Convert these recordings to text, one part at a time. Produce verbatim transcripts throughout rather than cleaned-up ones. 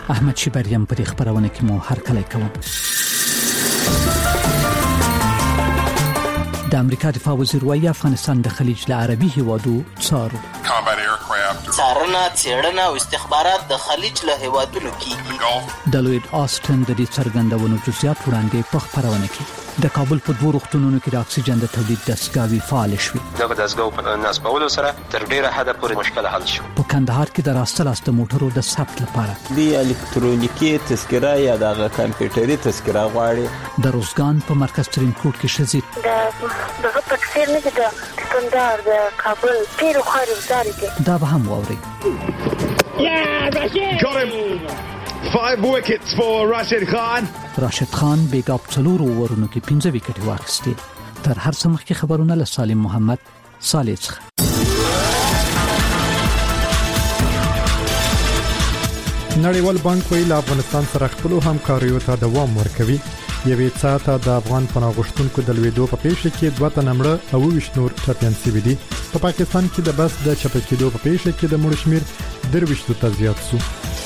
احمد شیبریم پر خبرونه کې مو هر کله کوم. د امریکا دفاع وزیر وايي افغانستان د خلیج له عربي هیوادو څارو. څارنه څېړنه او استخبارات د خلیج له هیوادونو کیږي. د لوید آستن د دې څرګندونو جزئیات وړاندې په خبرونه کې. د کابل په دوه روغتونونو کې د اکسیجن د تولید دستګاوې فعال شوې. دغه دستګاو په نصبولو سره تر ډیره حده پورې مشکل حل شو. په کندهار کې د راستل است موټرو د ثبت لپاره د الکترونیکي تذکره یا د کمپیوټري تذکره غواړي. د روزګان په مرکز ترین کوټ کې شزي دغه تکثیر نه د کندهار د کابل پیرو خارج زاري کې دا به هم ووري. Five wickets for Rashid Khan. راشد خان بیګاپ څلور اورونو کې پنځه وکټ واخیستي. تر هر څه مخکې خبرونه له سالم محمد صالح څخه. نړیوال بانک ویل افغانستان سره خپل همکاریو ته دوام ورکوي. یوې ساعته د افغان پناه غوښتونکو د لویدو په پیښه کې دوه تنه مړه او ویشت نور ټپیان شوي دي. په پاکستان کې د بس د چپه کېدو په پیښه کې د مړو شمیر درویشتو ته زیات شو.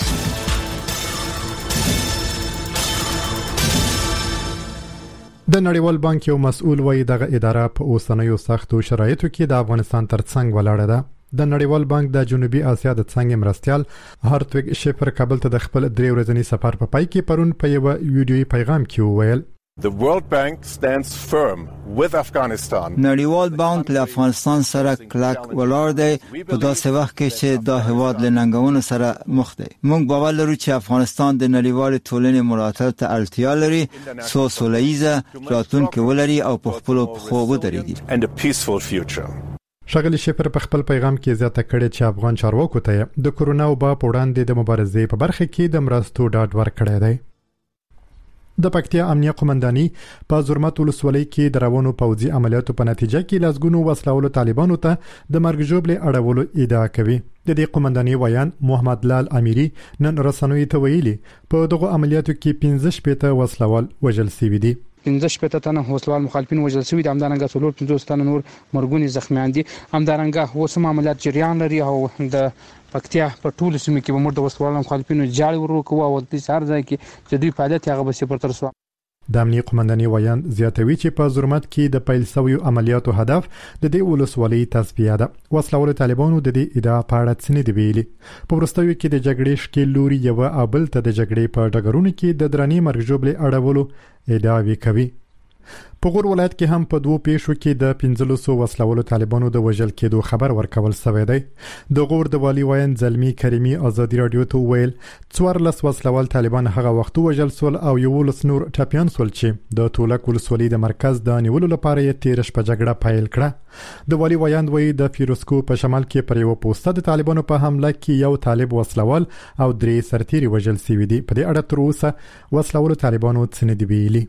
د نړیوال بانک یو مسؤل وایي دغه اداره په اوسنیو سختو شرایطو کې د افغانستان ترڅنګ ولاړه ده. د نړیوال بانک د جنوبي اسیا د څنګه مرستيال هارتویګ شفر کابل ته د خپل درې ورځنی سفر په پای کې پرون په یو ویډیوي پیغام کې وویل The World Bank stands firm with Afghanistan. نړیوال بانک له افغانستان سره کلک ولاړ دی په داسې وخت کې چې دا هیواد له ننګونو سره مخ دی. موږ باور لرو چې افغانستان د نړیوال ټولنې ملاتړ ته اړتیا لري څو سوله ییزه راتلونکې ولري او په خپل خو ودرېږي. And a peaceful future. شغلی شفر په خپل پیغام کې زیاته کړې چې افغان چارواکو ته د کورونا وبا په وړاندې د مبارزې په برخه کې د مرستو ډاډ ورکړی دی. د پکتیا امنیه قومنداني په زرمت ولسوالۍ کې د روانو پوځي عملیاتو په نتیجه کې لازګونو وسلوالو طالبانو ته د مرګ ژوبلې اړولو ادعا کوي. د دې قومنداني ویان محمد لال امیری نن رسنوي ته ویلي په دغه عملیاتو کې پنځه شپېته وسلوال وژل شوي دي. پنځه شپېته تنه وسلوال مخالفین وژل شوي دي. همدارنګه څلور پنځوس تنه نور مرګونی زخمیان دي. همدارنګه اوس هم عملیات جریان لري او د پکتیا په ټولو سیمو کې به موږ د وسلوال مخالفینو جال ورکوو او د هر ځای کې چې دوی فعالیت هغه به صفر تر سو. د امنیه قومنداني ویان زیاتوي چې په زرمت کې د پیل شویو عملیاتو هدف د دې ولسوالۍ تصفیه ده. وسلوال طالبانو د دې ادعا په اړه څه نه دی ویلي. په ورستیو کې د جګړې شکل لوري یو ابل ته د جګړې په ډګرونو کې د درنې مرګ ژوبلې اړولو ادعا وکوي. په غور ولایت کې هم په دوه پیښو کې د پنځه سوه وسلوالو طالبانو د وژل کېدو خبر ورکول شوی دی. د غور د والی وایي زلمی کریمی ازادي رادیو ته ویل څوارلس وسلوال طالبان هغه وخت وژل سول او یو لس نور ټپیان سول چې د تولک ولسوالۍ د مرکز د نیولو لپاره یې تیر شپه جګړه پیل کړه. د والی وایي وایي د فیروزکو په شمال کې پر یو پوسټ د طالبانو په حمله کې یو طالب وسلوال او درې سرتیري وژل شوي دي. په دې اړه تر اوسه وسلوالو طالبانو څه نه دی ویلي.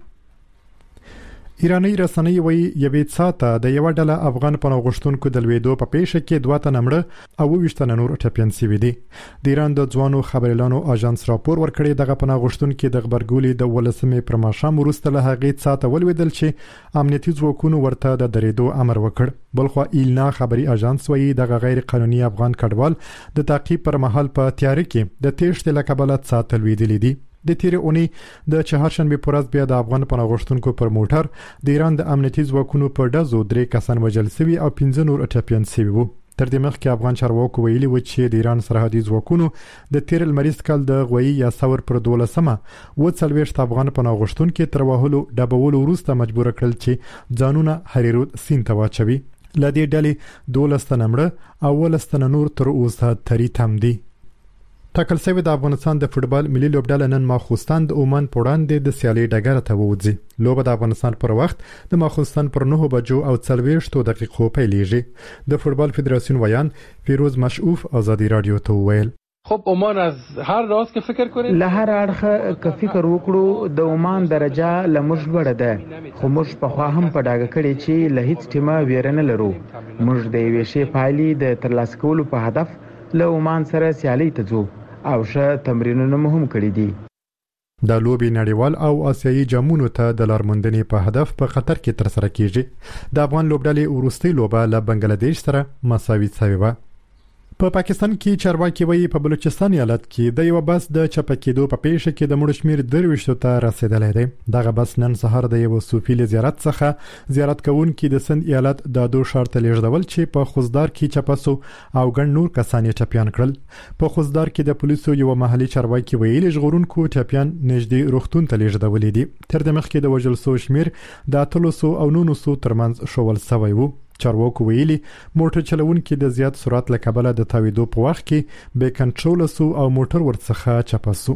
ایرانی رسنۍ وایي یوې ساعته د یو ډله افغان پناه غوښتونکو د لویدو په پیښه کې دوه تنه مړه او ویشت تنه نور ټپیان شوي دي. د ایران د ځوانو خبريالانو اژانس راپور ورکړی دغه پناه غوښتونکي د خبرګولې د ولسمې پر ماښام وروسته له هغې ساعته ولویدل چې امنیتي ځواکونو ورته د درېدو امر وکړ. بلخو ایلنا خبري اژانس وایي دغه غیر قانوني افغان کډوال د تعقیب پر مهال په تیاری کې د تېښتې له کبله ساعت لویدلې دي. د تیر اونۍ د چهارشنبه پر ورځ بیا د افغان پناه غوښتونکو پر موټر د ایران د امنیتي ځواکونو په ډزو درې کسان وژل شوي او پنځه نور ټپیان شوي وو. تر دې مخکې افغان چارواکو ویلي و چې د ایران سرحدي ځواکونو د تیر لمریز کال د غوي یا ثور پر دولسمه و څلوېښت افغان پناه غوښتونکو تر وهلو ډبولو وروسته مجبور کړل چې ځانونه هریرود سیند ته واچوي. لدې ډلې دولس تنه مړه او ولس تنه نور تر اوسه تری تم دي. ټاکل شوی د افغانستان د فوټبال ملي لوبډله نن ماخوستان د عمان په وړاندې د سیالي ډګر ته ووځي. لوبه د افغانستان پر وخت د ماخوستان پر نهه بجو او څلوېښت دقیقو پیلېږي. د فوټبال فدراسیون ویان فیروز مشعوف ازادي رادیو ته ویل خب عمان از هر راز که فکر کنید له هر اړخه که فکر وکړو د عمان درجه لمش لوړه ده خو موږ په خوا هم په ډاګه کړی چې له هیڅ ټیمه ویره نه لرو. موږ د یوې شی پایلې د ترلاسه کولو په هدف له عمان سره سیالي ته ځو او ښه تمرینونه مهم کړی دي. د لوبي نړیوال او آسیایي جامونو ته د لارموندنې په هدف په قطر کې تر سره کیږي. د افغان لوبډلې وروستۍ لوبه له بنگلاديش سره مساوي شوې و. په پا پاکستان کې چارواکي وایي په بلوچستان ایالت کې د یو بس د چپکېدو په پیښه کې د مړو شمیر درویشتو ته رسیدلی دی. دغه بس نن سهار د یو صوفي له زیارت څخه زیارت کوونکي د سند ایالت د دو شهر ته لیږدول چې په خوزدار کې چپسو او ګڼ نور کسان یې ټپیان کړل. په خوزدار کې د پولیسو یو محلي چارواکي ویلي ژغورونکو ټپیان نږدې روغتون ته لیږدولې دي. تر د مخکې د وژل سو شمیر د اتلس سوه او نولس سوه ترمنځ شول سوی و. چارواکو ویلي موټر چلوونکي د زیات سرعت له کبله د تاویدو په وخت کې بې کنټروله سو او موټر ورڅخه چپسو.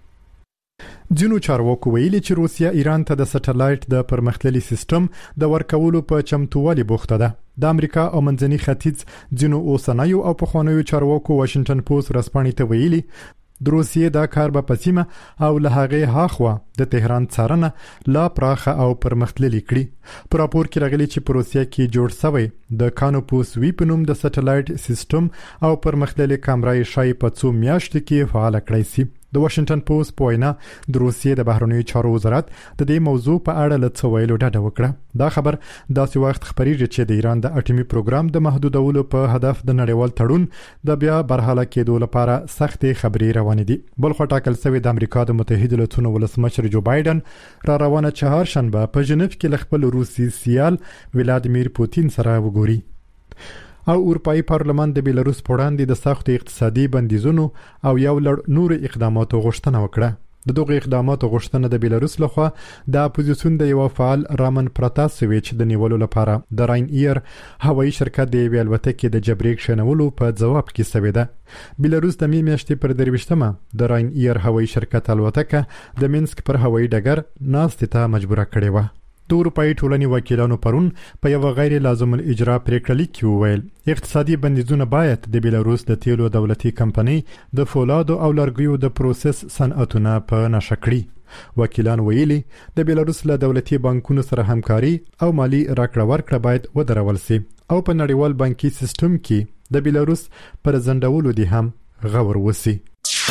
ځینو چارواکو ویلي چې روسیا ایران ته د سټلایټ د پرمختللي سیستم د ورکولو په چمتووالي بوخته ده. د امریکا او منځني ختیځ ځینو اوسنیو او پخوانیو چارواکو واشنگټن پوسټ ورځپاڼې ته ویلي د روسیې دا کار به په سیمه او له هغې هاخوا د تهران څارنه لا پراخه او پرمختللي کړي. په راپور کې راغلي چې په روسیه کې جوړ شوی د کانوپوس وی په نوم د سټلایټ سیستم او پرمختللي کامرای شای په څو میاشتو کې فعال کړی سي. د واشنگټن پوسټ په وینا د روسیې د بهرنیو چارو وزارت د دې موضوع په اړه له څه ویلو ډډه وکړه. دا خبر داسې وخت خبرېږي چې د ایران د اټومي پروګرام د محدودولو په هدف د نړیوال تړون د بیا برحاله کېدو لپاره سختې خبرې روانې دي. بل خو ټاکل شوی د امریکا د متحده ایالاتونو ولسمشر جو بایدن را روانه چهارشنبه په ژنیف کې له خپل روسي سیال ولادیمیر پوتین سره وګوري. او اروپאי پارلمان د بیلاروس په وړاندې د سختو اقتصادي بندیزونو او یو لړ نور اقداماتو غوښتنه وکړه. د دغه اقداماتو غوښتنه د بیلاروس لخوا د اپوزیسیون د یو فعال رامن پراتاسویچ د نیولو لپاره د راین ایر هوایي شرکت د یوې الوتکې د جبري کښېنولو په ځواب کې شوې ده. بیلاروس د می میاشتې پر درویشتمه د راین ایر هوایي شرکت الوتکه د مینسک پر هوایي ډګر ناستې ته مجبوره کړې وه. د اروپאי ټولنې وکیلانو پرون په یو غیر لازم الاجرا پریکړه لیک کې وویل اقتصادي بندیزونه باید د بیلاروس د تیلو دولتي کمپنۍ د فولادو او لرګیو د پروسس صنعتونه په نښه کړي. وکیلان ویلي د بیلاروس له دولتي بانکونو سره همکاري او مالی راکړه ورکړه باید ودرول سي او په نړیوال بانکي سیستم کې د بیلاروس پر ځنډولو دي هم غور وسی.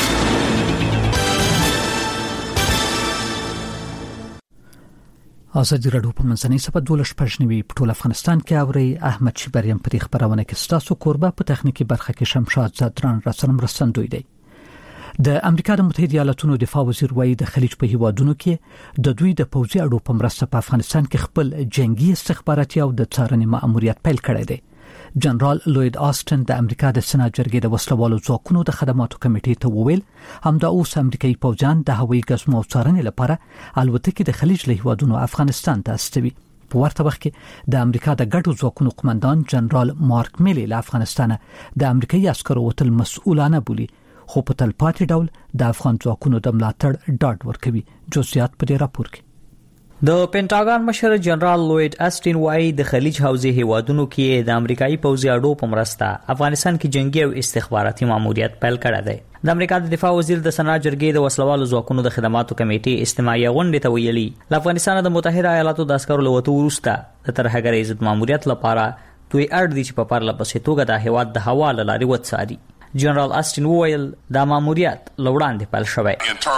ازادي راډیو په منځنۍ سپه دولس پښنوي په ټول افغانستان کې اوري. احمد شبریم په خبرونه کې ستاسو قربه په تخنیکی برخه کې شمشاد زادران را سره مرستندوی دی. د امریکا د متحده ایالاتونو دفاع وزیر وایي د خلیج په هیوادونو کې د دوی د پوځي اډو په مرسته په افغانستان کې خپل جنگي استخباراتي او د څارنې مأموریت پیل کړی دی. جنرال لوید آستن د امریکا د سنا جرګې د وسلوالو ځواکونو د خدماتو کمیټې ته وویل همدا اوس امریکایي پوځیان د هوایي ګزمو څارنې لپاره الوتکې د خلیج له هیوادونو افغانستان ته استوي. په ورته وخت کې د امریکا د ګډو ځواکونو قومندان جنرال مارک میلی له افغانستان د امریکایي عسکرو وتل مسؤلانه بولي خو په تلپاتې ډول د افغان ځواکونو د ملاتړ ډاډ ورکوي. جزئیات په دې راپور کې. د پینټاګان مشر جنرال لوید آستن وايي د خلیج حوزې هیوادونو کې د امریکایي پوځي اډو په مرسته افغانستان کې جنگي او استخباراتي ماموریت پیل کړی دی. د امریکا د دفاع وزیر د سنا جرګې د وسلوالو ځواکونو د خدماتو کمیټې استماعي غونډې ته ویلي له افغانستان د متحده ایالاتو د عسکرو له وتو وروسته د ترهګرۍ ضد ماموریت لپاره دوی اړ دي چې په پرله پسې توګه د هیواد د هوا له لارې وڅاري. جنرال آستن وویل دا ماموریت لوړاندې پیل شوی.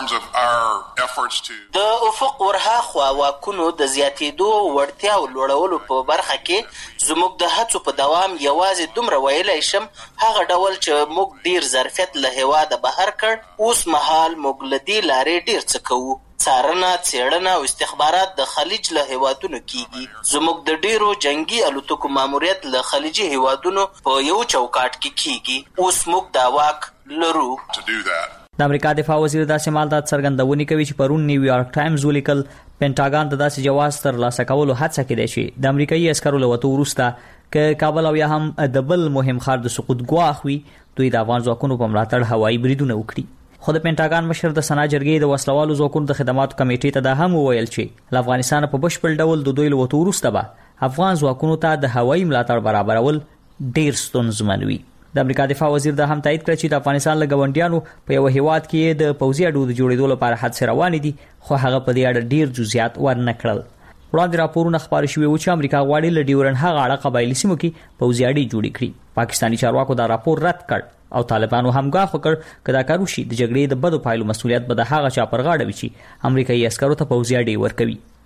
د افق ورهاخوا واکونو د زیاتېدو وړتیا او لوړولو په برخه کې زموږ د هڅو په دوام یوازې دومره ویلای شم هغه ډول چې موږ ډیر ظرفیت له هیواده بهر کړ. اوس مهال موږ له دې لارې ډیر څه کوو. څارنه څېړنه او استخبارات د خلیج له هیوادونو کیږي. زموږ د ډیرو جنگي الوتکو ماموریت له خلیجي هیوادونو په یو چوکاټ کې کیږي. اوس موږ دا واک لرو. د امریکا دفاع وزیر داسې مالدات څرګندونې کوي چې پرون نیویارک ټایمز ولیکل پینټاګان د داسې جواز ترلاسه کولو هڅه کوي چې د امریکایي عسکرو له وتو وروسته ک کابل او یا هم د بل مهم ښار د سقوط ګواښ وي دوی د افغان ځواکونو په ملاتړ هوایي بریدونه وکړي. خو د پینټاګان مشر د سنا جرګې د وسلوالو ځواکونو د خدماتو کمیټې ته دا هم وویل چې له افغانستان په بشپړ ډول د دوی له وتو وروسته به افغان ځواکونو ته د هوایي ملاتړ برابرول ډیر ستونزمن وي. د امریکا دفاع وزیر دا هم تایید کړ چې د افغانستان له ګاونډیانو په یو هیواد کې د پوځي اډو د جوړېدو لپاره هڅې روانې دي خو هغه په دې اړه ډیر جزئیات ورنه کړل. وړاندې راپورونه خبرې شوې و چې امریکا غواړي له ډیورن هغه اړه قبایلي سیمو کې پوځي اډې جوړې کړي. پاکستاني چارواکو دا راپور رد کړ او طالبانو هم ګواښ وکړ چې دا کار وشي د جګړې د بدو پایلو مسؤلیت به د هغه چا پر غاړه وي چې امریکایي عسکرو ته پوځي اډې ورکوي.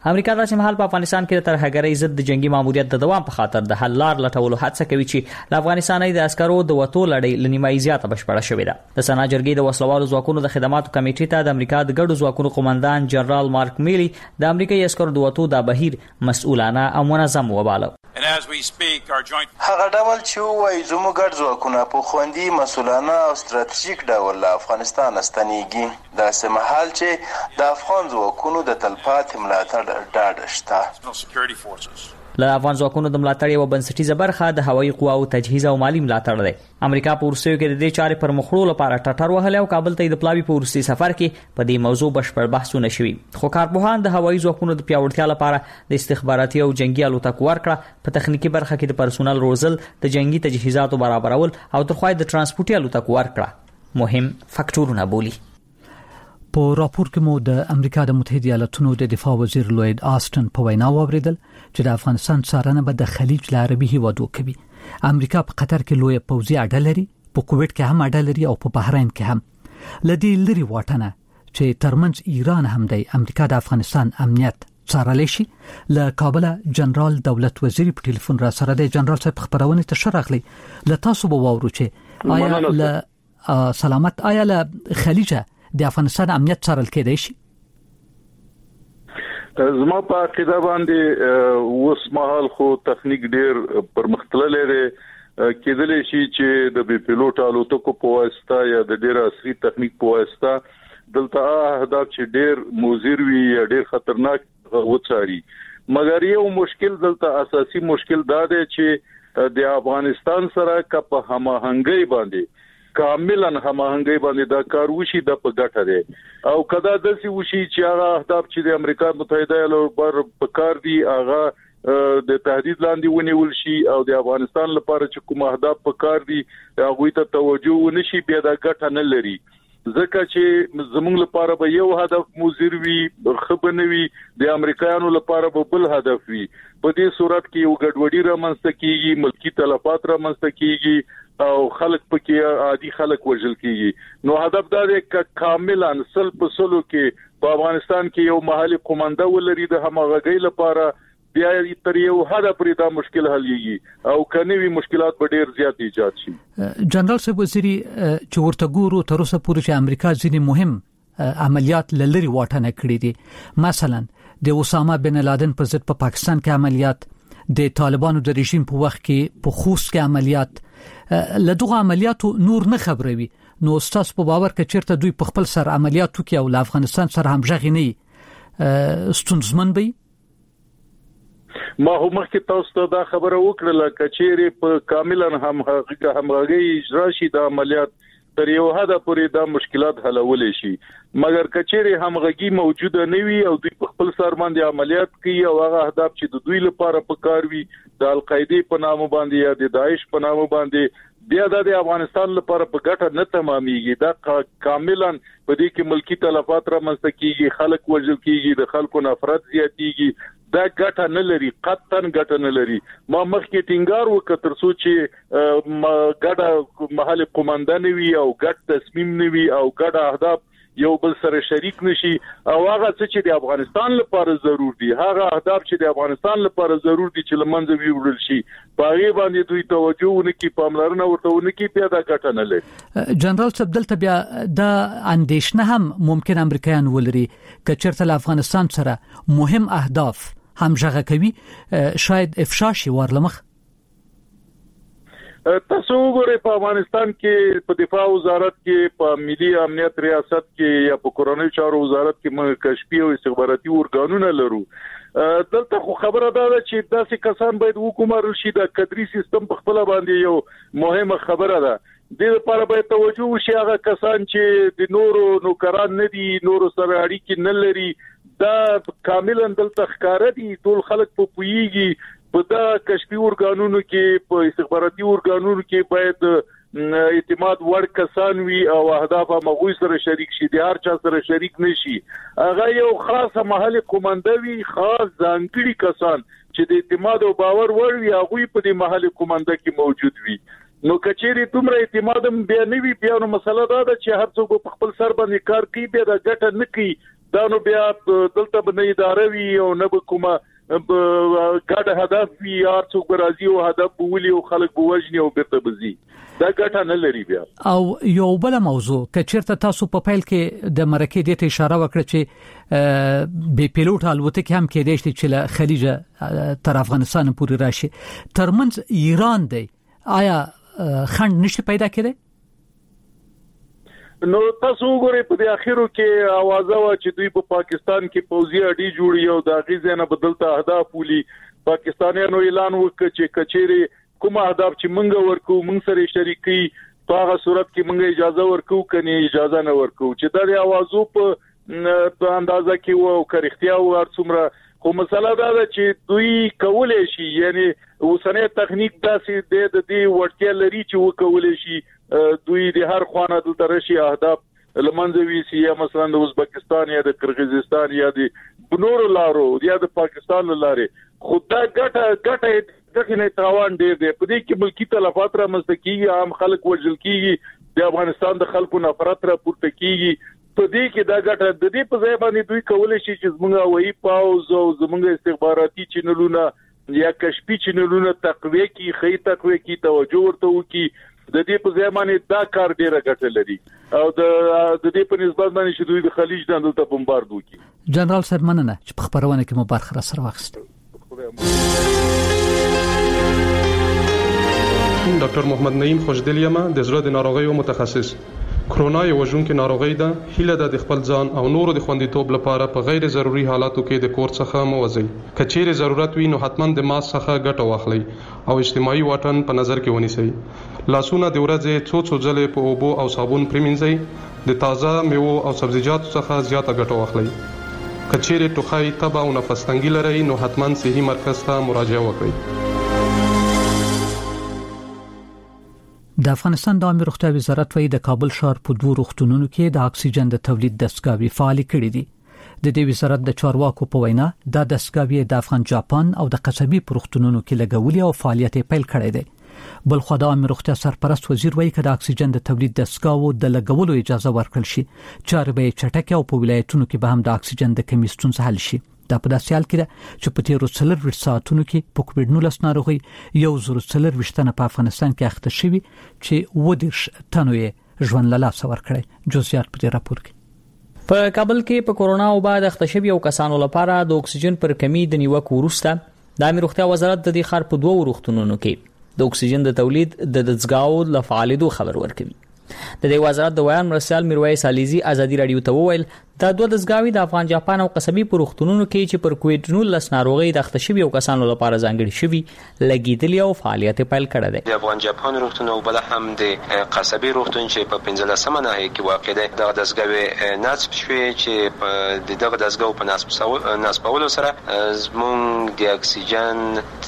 امریکا د سیمهال په افغانستان کې تر هغه ضد د جنگي ماموریت د دوام په خاطر د حل لار لټولو هڅه کوي چې د افغانستان د عسکرو د وټو لړۍ لنیمای زیاته بشپړه شوې ده. د سنا جرګې د وسلوالو ځواکونو د خدماتو کمیټې ته د امریکا د ګډو ځواکونو قومندان جنرال مارک میلی د امریکایي عسکرو د وټو د بهیر مسؤلانه او منظم وباله. هغه ډول چې وایي زموږ ګډ ځواکونه په خوندي مسؤلانه او ستراتیژیک ډول له افغانستان ستنېږي داسې مهال چې د افغان ځواکونو د تلپاتې ملاتړ ډاډ شته. له افغان ځواکونو د ملاتړ یو بنسټیزه برخه د هوایي قواو تجهیز او مالی ملاتړ دی. امریکا په وروستیو کې د دې چارې پر مخړو لپاره ټټر وهلی او کابل ته د پلاوي په وروستي سفر کې په دې موضوع بشپړ بحثونه شوي. خو کارپوهان د هوایي ځواکونو د پیاوړتیا لپاره د استخباراتي او جنگي الوتکو ورکړه په تخنیکی برخه کې د پرسونل روزل د جنگي تجهیزاتو برابرول او ترخوای د ترانسپورتي الوتکو ورکړه مهم فاکټورونه بولي. په راپور کې مو د امریکا د متحده ایالاتونو د دفاع وزیر لوید آستن په وینا واوریدل چې د افغانستان څارنه به د خلیج له عربي هیوادو کوي. امریکا په قطر کې لوی پوځي اډه لري، په کویت کې هم اډه لري او په بحرین کې هم. لدی لري واټنه چې ترمنځ ایران هم دی امریکا د افغانستان امنیت څارلی شي. له کابل جنرال دولت وزیر په ټلیفون را سره د جنرال صاحب خبرونه ته شرغلی. له تاسو به واورو چې آیا له سلامت آیا له خلیج د افغانستان امنیت څارل کېدای شي؟ زما په عقیده باندې اوس مهال خو تخنیک ډیر پرمختللی دی، کېدلی شي چې د بي پیلوټ الوتکو په واسطه یا د ډیر عصري تخنیک په واسطه دلته اهداف چې ډیر موزیر وي یا ډیر خطرناک وڅاري. مګر یو مشکل دلته اساسي مشکل دا دی چې د افغانستان سره کا په هماهنګي باندې کاملا هماهنګي باندې دا کار وشي د په ګټه دی او کدا داسي وشي چې هغه اهداف چې د امریکا متحده ایالاتو په کار دي هغه د تهدید لاندې ونیول شي او د افغانستان لپاره چې کوم اهداف په کار دي هغه ته توجه ونشي بیا دا ګټه نه لري. ځکه چې زموږ لپاره به یو هدف موزیر وي خبرنوي د امریکایانو لپاره به بل هدف وي. په دې صورت کې یو ګډوډي رامنځته کیږي، ملکی تلفات رامنځته کیږي او خلک پکې عادي خلک وژل کیږي. نو هدف دا دی چې کاملا سل په سلو کې په افغانستان کې یو محلي قومنده ولري د همغږۍ لپاره بیا تر یو حد پورې دا مشکل حلېږي او کنيوي مشکلات به ډېر زیات ایجاد شي. جنرال صاحب وزیری چې ورته ګورو تر اوسه پورې چې امریکا ځینې مهم عملیات لری واټنه کړې دي، مثلا د اسامه بن لادن په ضد په پا پاکستان کې عملیات، د طالبانو د رژیم په وخت کې په خوست کې عملیات. لدغه عملیاتو نور نه خبروي. نو استاد په باور کې چیرته دوی په خپل سر عملیات وکي او له افغانستان سره هم ژغې نه ستونزمن وي؟ ما هم مخکې تاسو ته دا خبره وکړه کچېره په کاملا هم همغږي اجرا شي د عملیات تر یو حد پورې دا مشکلات حلول شي. مګر کچېره همغږي موجوده نه وي او دوی په خپل سر باندې عملیات کوي او هغه اهداف چې د دوی لپاره په کار وي د القاعده په نامه باندې یا د داعش په نامه باندې بیا د افغانستان لپاره په ګټه نه تمامېږي. دا کاملا په دې کې ملکی تلفات رامنځته کیږي، خلک وژل کیږي، د خلکو نفرت زیاتېږي. دا ګټه نه لري، قطعاً ګټه نه لري. ما مخکې ټینګار وکړ تر څو چې ګډه محل قومنده نه وي او ګډ تصمیم نه وي او ګډ اهداف یو بل سره شریک نشي او هغه څه چې د افغانستان لپاره ضرور دي، هغه اهداف چې د افغانستان لپاره ضرور دي چې لمنځه ویوړل شي په هغه باندې دوی توجه ونکي، پاملرنه ورته ونکي، پیدا ګټه نه لري. جنرال صاحب دلته بیا د اندیشنه هم ممکن امریکایان ولري چې چیرته له افغانستان سره مهم اهداف هم ژغه کوي شاید افشا شي ورلمخ. تاسو وګورئ په افغانستان کې په دفاع وزارت کې په ملي امنیت ریاست کې یا په کورونی چارو وزارت کې موږ کشفي او استخباراتي ارګانونه لرو. دلته خو خبره ده چې داسې کسان باید حکومت رشي د کدري سیستم په خپل باندې یو مهمه خبره ده. د لپاره باید توجه وشي هغه کسان چې د نورو نوکران نه دي، نورو سره اړیکې نه لري، دا کاملا دلته ښکار دي. ټول خلک په پویږي په دا کشفي ارګانونو کې، په استخباراتي ارګانونو کې باید اعتماد وړ کسان وي او اهداف هم غوي سره شریک شي، د هر چا سره شریک نشي. هغه یو خاصه محلي قومنده وي، خاص ځانګړي کسان چې د اعتماد او باور وړ وي هغه په دې محلي قومنده کې موجود وي. نو کچېری تمره اعتماد هم بیا نه وي، بیا نو مسله دا ده چې هر څوک په خپل سر باندې کار کوي، بیا د ګټه نه کوي، دا نو بیا دلته به نه اداره وي او نه به کومه ګډ هدف وي هر څوک به راځي او هدف ولي او خلک به وژني او بیرته بزي دا ګټه نه لري بیا. او یو بل موضوع که چیرته تاسو په پیل کې د مرکې د ته اشاره وکړه چې بي پیلوټ الوتکې هم کې دي چې له خلیج تر افغانستان پورې راشي ترمنځ ایران دی آیا خند نشي پیدا کړي؟ نو تاسو وګورئ په دې اخیرو کې اوازه وا چې دوی په پاکستان کې پوځي اډې جوړي او د غیزه نه بدلته اهداف ولي پاکستانیانو اعلان وکړ چې کچېري کوم اهداف چې مونږ ورکو مونږ سره شریکي په هغه صورت کې مونږ اجازه ورکو کني اجازه نه ورکو چې دا د اوازو په اندازه کې وو کریختیا او څومره خو مسله دا ده چې دوی کولای شي یعنی اوسنۍ تخنیک داسې د دې وړتیا لري چې وکولای شي دوی د هر خوانه د ترشي اهداف لمنځوي سي یا مثلا د ازبکستان یا د قرغیزستان یا د بنور لارو یا د پاکستان لارې خدا ګټه ګټه دغه نه تاوان ډیر دی په دې کې ملکی تلفات را مستکیږي عام خلک وژل کیږي د افغانستان د خلکو نفرت را پورته کیږي په دې کې دا ګټه د دې په ځای باندې دوی کولای شي چې زموږ وایي پاوز او زموږ استخباراتي چینلونه یا کشفي چینلونه تقویه کی خی تقویه کی توجه ورته وکي د دې په ځای باندې دا کار ډیره ګټه لري او د د دې په نسبت باندې چې دوی د خلیج نه دلته بمبارد وکي. جنرال صاحب مننه چې په خبرونه کې مو برخه را سره واخیست. ډاکټر محمد نعیم خوشدلیمه د زړه د ناروغیو متخصص. کرونا یو وژونکې ناروغي ده. هیله ده د خپل ځان او نورو د خوندیتوب لپاره په غیر ضروري حالاتو کې د کور څخه مو وځي. کچېره ضرورت وي نو حتما د ماسک څخه ګټه واخلئ او اجتماعي واټن په نظر کې ونیسئ. لاسونه د ورځې څو څو ځلې په اوبو او صابون پریمنځئ. د تازه میوو او سبزیجاتو څخه زیاته ګټه واخلئ. کچېره ټوخی تبه او نفس تنګي لرئ نو حتما صحي مرکز ته مراجعه وکړئ. د افغانستان د عامه روغتیا وزارت وايي د کابل ښار په دوه روغتونونو کې د اکسیجن د تولید دستګاوې فعال کړي دي. د دې وزارت د چارواکو په وینا د دستګاوې د افغان جاپان او د قصبي روغتونونو کې لګولي او فعالیت پیل کړي دي. بل خو د عامه روغتیا سرپرست وزیر وايي چې د اکسیجن د تولید دستګاوو د لګولو اجازه ورکړل شي چې به چټک او په ولایتونو کې به هم د اکسیجن د کمی ستونزه حل شي. دا په داسې حال کې ده چې په تیرو څلور ویشت ساعتونو کې په کووډ نولس ناروغي یو زر څلور ویشتنه په افغانستان کې اخته شوی چې ودیش تنو یې ژوند له لاسه ورکړي. جزئیات په دې راپور کې. په کابل کې په کورونا او بعد اخته شوی او کسانو لپاره د اکسیجن پر کمی د نیوکو وروسته د عامه روغتیا وزارت د دې خار په دوه روغتونونو کې د اکسیجن د تولید د دستګاو ل فعالیدو خبر ورکوي. د دې وزارت د ویان مرسل میرویس علیزی ازادي رادیو ته وویل دا دوه دستګاوي د افغان جاپان او قصبي پروختونونو کې چې پر کووډ نولس ناروغي د اخته شوی او کسانو لپاره ځانګړي شوی لګیدلی او فعالیت پیل کړی دی. د افغان جاپان روغتون او بل هم د قصبي روغتون چې په پنځلسمه ناحیه کې واقع دی دغه دستګاوي نصب شوی چې په دغه دستګاو په نصب نصبولو سره زموږ د اکسیجن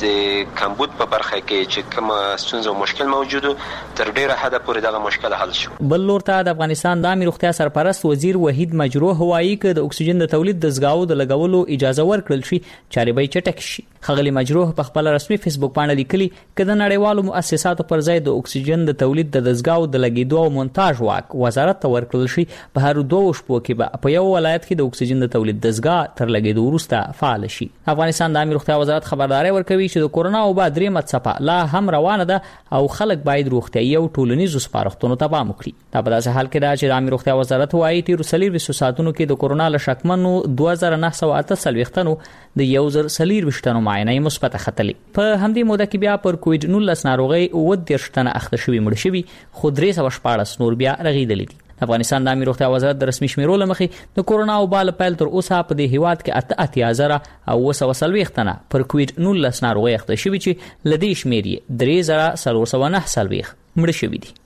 د کمبود په برخه کې چې کوم ستونزه او مشکل موجود تر ډیره حد پورې دغه مشکل حل شو. بل لور ته د افغانستان د عامه روغتیا سرپرست وزیر وحید مجروح هوایی کې د اکسیجن د تولید دستګاو د لګولو اجازه ورکړل شي چاري به چټک شي. خغلی مجروح په خپل رسمي فیسبوک باندې لیکلي چې د نړیوالو مؤسساتو پر ځای د اکسیجن د تولید د دستګاو د لګیدو او مونتاژ واک وزارت ته ورکړل شي. په هر دوه شپو کې به په یو ولایت کې د اکسیجن د تولید دستګاه تر لګیدو وروسته فعال شي. افغانستان د عامه روغتیا وزارت خبرداري ورکوي چې د کورونا او بعد درې متصفه لا هم روانه ده او خلک باید روغتیايي او ټولنیزو سپارښتنو ته پام وکړي. دا په داسې حال کې ده چې د عامه روغتیا وزارت وايي چې رسلیر وساتونو کې د کورونا له شکمنو دوه زره نه سوه اته څلوېښتنو د یو زر څلور ویشتنو معاینه مثبت ختلې. په همدې موده کې بیا پر کووډ نولس ناروغي اووه دېرش تنه اخته شوي مړ شوي خو درې سوه شپاړس نور بیا رغېدلي دي. افغانستان د عامه روغتیا وزارت د رسمي شمیرو لمخې د کورونا او بال پیل تر اوسه په دې هیواد کې اته اتیا زره او اوه سوه څلوېښت تنه پر کووډ نولس ناروغي اخته شوي چې له دې شمیر یې درې زره څلور سوه نه څلوېښت مړه شوي دي.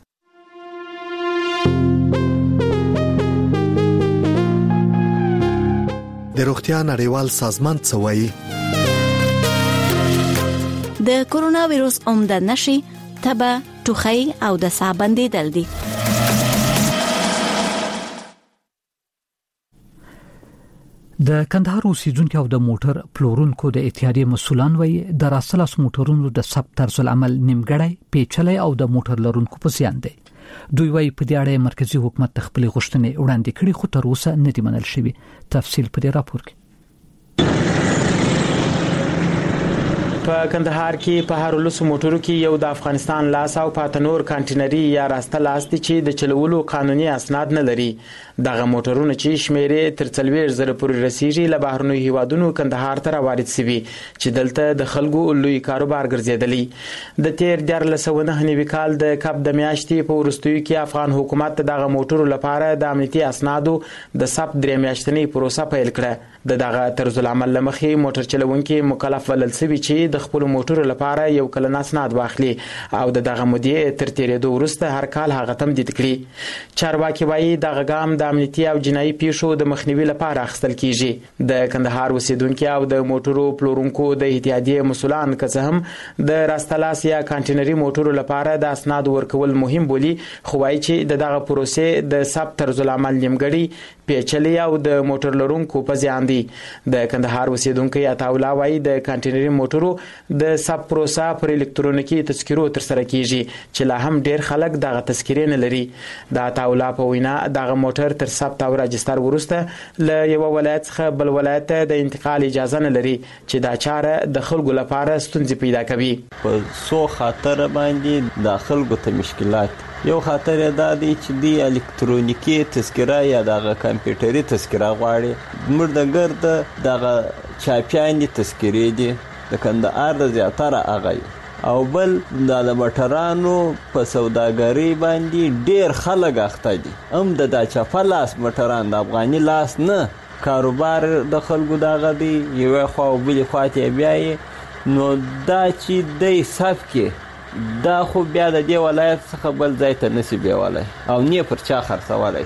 د روغتیا نړیوال سازمان څه وایي؟ د کورونا وایروس عمده نشي تبه، ټوخی او د ساه بندیدل دي. د کندهار اوسیدونکو او د موټر پلورونکو د اتحادیې مسولان وایي د راسلاس موټرونو د ثبت طرز العمل نیمګړی، پیچلی او د موټر لرونکو په زیان دی. دوی وايي په دې اړه مرکزی حکومت خپل غوښتنې وړاندې کړي خو تر اوسه نه دي منل شوی. تفصیل په دې راپور کې. په کندهار کې په هر لوس موټرو کې یو د افغانستان لاس او پاتنور کانټینري یا راسته لاس دي چې د چلولو قانوني اسناد نه لري. دغه موټرونه چې شمیرې تر څلوېښت زره پورې رسیږي له بهرنیو هیوادونو کندهار ته راوارد شوي چې دلته د خلکو لوی کاروبار ګرځېدلی. د تیر دیارلس سوه نهه نوي کال د کب د میاشتې په وروستیو کې افغان حکومت دغه موټرو لپاره د امنیتي اسنادو د ثبت درې میاشتنۍ پروسه پیل کړه. د دغه طرز العمل لمخې موټر چلونکي مکلف بلل شوي چې د خپل موټرو لپاره یو کلن اسناد واخلي او د دغه مودې تر تیرېدو وروسته هر کال هغه تمدید کړي. چارواکي وایي دغه ګام د امنیتي او جنایي پیښو د مخنیوي لپاره اخیستل کیږي. د کندهار اوسیدونکو او د موټرو پلورونکو د اتحادیې مسؤلان که څه هم د راستلاس یا کانټینري موټرو لپاره د اسناد ورکول مهم بولي، خو وایي چې د دغه پروسې د ثبت طرز العمل نیمګړی، پیچلي او د موټر لرونکو په زیان دي. د کندهار اوسیدونکو عطاولا وایي د کانټینري موټرو د ثبت پروسه پر الکترونیکي تذکرو تر سره کیږي چې لا هم ډیر خلک دغه تذکرې نه لري. د عطاولا په وینا دغه موټر تر ثبت او راجستر وروسته له یو ولایت څخه بل ولایت ته د انتقال اجازه نه لري چې دا چاره د خلکو لپاره ستونزې پیدا کوي. په څو خاطر باندې د خلکو ته مشکلات یو خاطر دا دی چې دی الکترونیکي تذکره یا دغه کمپیوټري تذکره غواړي. موږ د ګرد دغه چاپیانې تذکرې دي د کندهار د زیاتره هغه او بل د موټرانو په سوداګرۍ باندې ډیر خلک اخته دي. هم د دا چپه لاس موټران د افغاني لاس نه کاروبار د خلکو دغه دی یو خو بل خواته بیاي نو دا چې د صف کې دا خو بیا د دې ولایت څخه بل ځای ته نسی بیولای او نه پر چا خرڅولای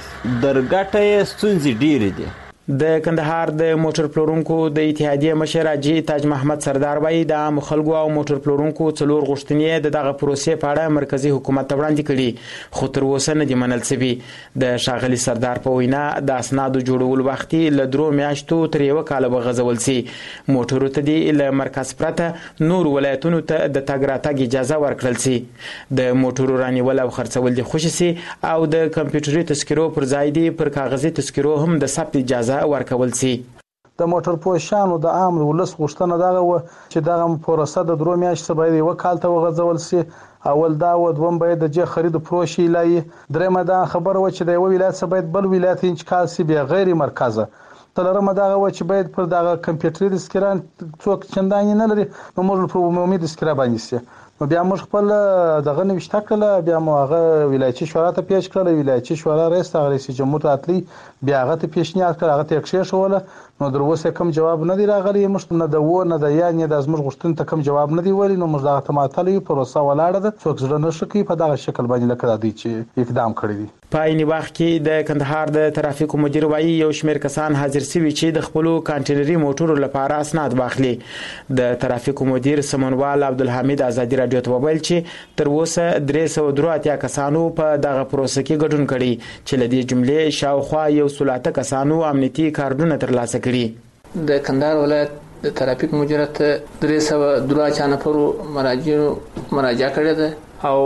درګټه ستونزې ډېرې دي. د کندهار د موټر پلورونکو د اتحادیې مشر حاجي تاج محمد سردار وایي د عام خلکو او موټر پلورونکو څلور غوښتنې د دغه پروسې په اړه مرکزی حکومت ته وړاندې کړي خو تر اوسه نه دي منل شوي. د ښاغلي سردار په وینا د اسنادو جوړول وخت له درو میاشتو تر یو کال وغځول سي. موټرو ته دی له مرکز پرته نور ولایتونو ته د تګ راتګ اجازه ورکړل سي. د موټرو رانیول او خرڅول دي خوشي سي او د کمپیوټري تذکرو پر ځای دی پر کاغذي تذکرو هم د ثبت اجازه ورکول سي. د موټر پوښانو د عام ولس غوښتنه دغه و چې دغه پروسه د درو میاشتې باید یو کال ته وغځول سي. اول دا و دوم باید د جې خرید پروشي لای درېمه دا خبره و چې د یو ولایت څخه باید بل ولایت انتقال سي بیا غیر مرکزه. تلرمه دغه و چې باید پر دغه کمپیوټري تذکران څوک چندانې نه لري نو موږ په عمومي تذکره باندې سي. نو بیا موږ خپل دغه نوښت کړل بیا مو هغه ولایتي شورا ته پیش کړل. ولایتي شورا رئیس رئیس جمهور راتلی بیا هغه ته پیشنهاد کړ هغه ته ښه شوله نو دروسه کوم جواب نه دی راغلی. موږ نه د و نه د یا نه د زموږ غوښتنې ته کوم جواب نه دی ویلی. نو موږ دغه تماتلې پروسه ولاړه ده څوک زړه نشي کوي په دغه شکل باندې لکه دی چې اقدام کړی دی. په عین وخت کې د کندهار د ترافیکو مدیر وایي یو شمېر کسان حاضر شوي چې د خپل کانټینري موټرو لپاره اسناد واخلي. د ترافیکو مدیر سمونوال عبدالحمید ازادي رادیو ته وویل چې تر اوسه درې سوه درې اتیا کسانو په دغه پروسه کې ګډون کړي چې له دې جملې شاوخوا یو سل اته کسانو امنیتي کارډونه ترلاسه کړي. د کندهار ولایت د ترافیک مدیریت درې سوه درې اتیا نفرو مراجعینو مراجعه کړې ده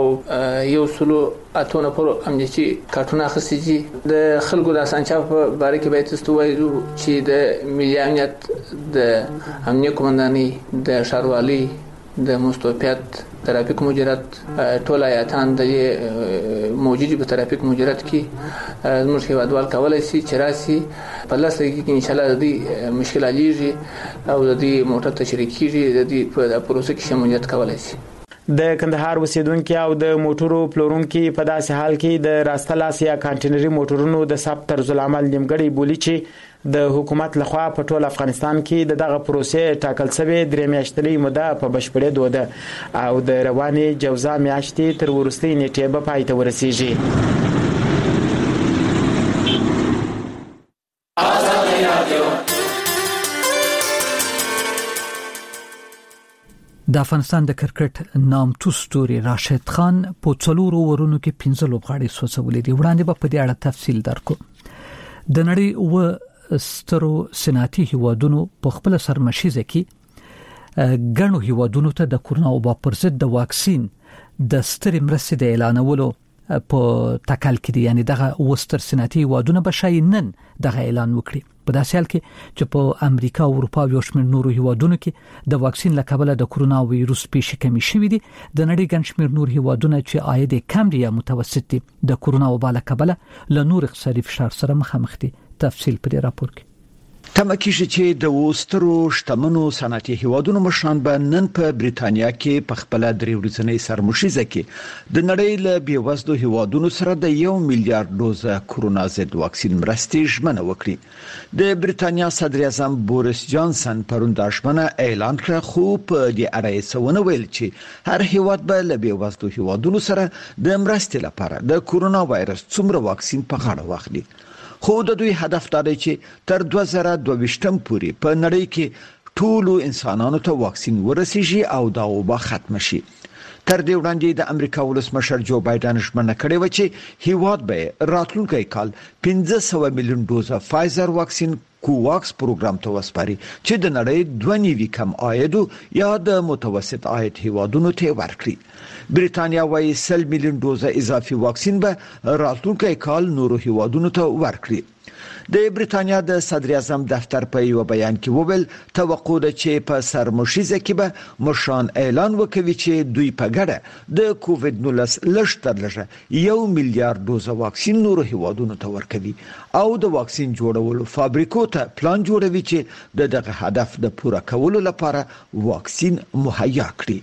او یو سلو اتو نفرو امنیتي کارټونه اخیستي دي. د خلکو د اسانتیا په باره کې باید تاسو ووایو چې د ملي امنیت د امنیه قومندانۍ د ښاروالۍ د مستوفیت ترافیک مدیریت ټول آیاتان د موجودي په ترافیک مدیریت کې زموږ هیوادوال کولای شي چې راسي په لاس کې ان شاء الله د دې مشکل حلیږي او د دې موټر تشریح کیږي د دې په پروسه کې شمولیت کولای شي. د کندهار اوسیدونکو او د موټرو پلورونکو په داسې حال کې د راستلاس یا کانټینري موټرونو د ثبت طرز العمل نیمګړی بولی چې د حکومت لخوا په ټول افغانستان کې د دغه پروسې ټاکل شوی درې میاشتې موده په بشپړېدو ده او د روانې جوزا میاشتې تر وروستۍ نیټې به پای ته ورسیږي. د افغانستان د کرکټ نامتو ستوري راشد خان په څلورو ورونو کې پنځه لوبغاړي سوځولې دي. وړاندې به په دې اړه تفصیل درکو. د نړۍ و سترو صنعتي هیوادونو په خپل سرمشیزه کې ګڼو هیوادونو ته د کورونا وبا پر ضد د واکسین د سترې مرستې د اعلانولو په تکل کې دي، یعنی دغه وستر صنعتي هیوادونه به شای نن دغه اعلان وکړي. په داسې حال کې چې په امریکا او اروپا او شمېر نورو هیوادونو کې د واکسین له کبله د کورونا وایروس پیښې کمې شوې دي، د نړۍ ګڼ شمېر نور هیوادونه چې عاید کم دي یا متوسط دي د کورونا وبا له کبله له نور اقتصادي فشار سره مخامخ دي. تفصیل په دې راپور کې. تمه کیږي چې د وسترو شتمنو صنعتي هیوادونو مشران به نن په بریتانیا کې په خپل درې ورځنۍ سرمشیزه کې د نړۍ له بیوزلو هیوادونو سره د یو میلیارډ ډوزه کورونا ضد واکسین مرستې ژمنه وکړي. د بریتانیا صدر اعظم بوریس جانسن پرون د ژمنه اعلان کړ، خو په دې اړه یې څه ویل چې هر هیواد به له بیوزلو هیوادونو سره د مرستې لپاره د کورونا وایرس څومره واکسین په غاړه واخلي. خو د دوی هدف دا دی چې تر دوه زره دوه ویشتم پورې په نړۍ کې ټولو انسانانو ته واکسین ورسیږي او دا وبا ختم شي. تر دې وړاندې د امریکا ولسمشر جو بایدن ژمنه کړې و چې هیواد به راتلونکي کال پنځه سوه میلیون ډوزه فایزر واکسین کوواکس پروګرام ته وسپاري چې د نړۍ دوه نیوي کم عاید یا د متوسط عاید هیوادونو ته ورکړي. بریتانیا وايي سل میلیون ډوزه اضافي واکسین به راتلونکي کال نورو هیوادونو ته ورکړي. د بریتانیا د صدر اعظم دفتر په یو بیان کې وویل توقع ده چې په سرمشیزه کې به مشران اعلان وکړي چې دوی په ګډه د کووډ نولس لږ تر لږه یو میلیارډ ډوزه واکسین نورو هیوادونو ته ورکوي او د واکسین جوړولو فابریکو ته پلان جوړوي چې دغه هدف د پوره کولو لپاره واکسین مهیا کړي.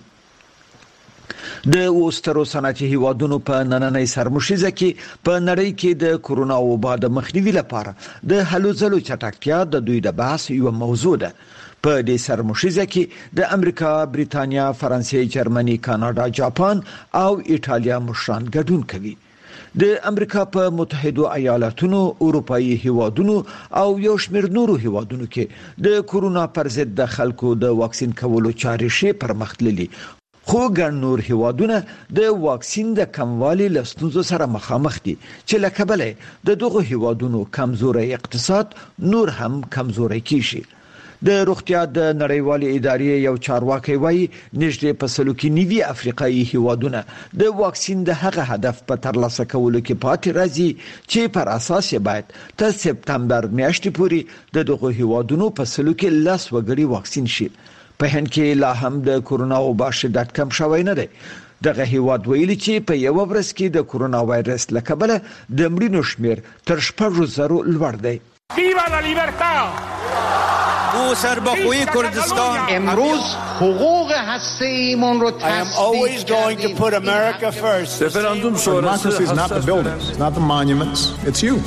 د وسترو صنعتي هیوادونو په نننۍ سرمشیزه کې په نړۍ کې د کورونا وبا د مخنیوي لپاره د هلو ځلو چټکتیا د دوی د بحث یو موضوع ده. په دې سرمشیزه کې د امریکا، بریتانیا، فرانسې، جرمني، کاناډا، جاپان او ایټالیا مشران ګډون کوي. د امریکا په متحده ایالاتونو، اروپאי هیوادونو او یو شمېر نورو هیوادونو کې د کورونا پر ضد د خلکو د واکسین کولو چارې شي پرمختللي، خو ګڼ نور هیوادونه د واکسین د کموالي له ستونزو سره مخامخ دي چې له کبله د دغو هیوادونو کمزوري اقتصاد نور هم کمزوري کیږي. د روغتیا د نړیوالې ادارې یو چارواکي وایي نږدې په سلو کې نیوي افریقایي هیوادونه د واکسین د هغه هدف په ترلاسه کولو کې پاتې راځي چې پر اساس یې باید تر سپتمبر میاشتې پورې د دغو هیوادونو په سلو کې لس وګړي واکسین شي. په هند کې لا هم د کورونا وبا شدت کم شوی نه دی. دغه هیواد ویلي چې په یو ورځ کې د کورونا وایرس له کبله د مړینو شمیر تر شپږ زره لوړ دی. ویوا لا لیبرتا! او سربخوی کردستان امروز حقوق هسته‌ایمون رو تصدیق کردیم. Referendum شورای is not the buildings, not the monuments, it's you.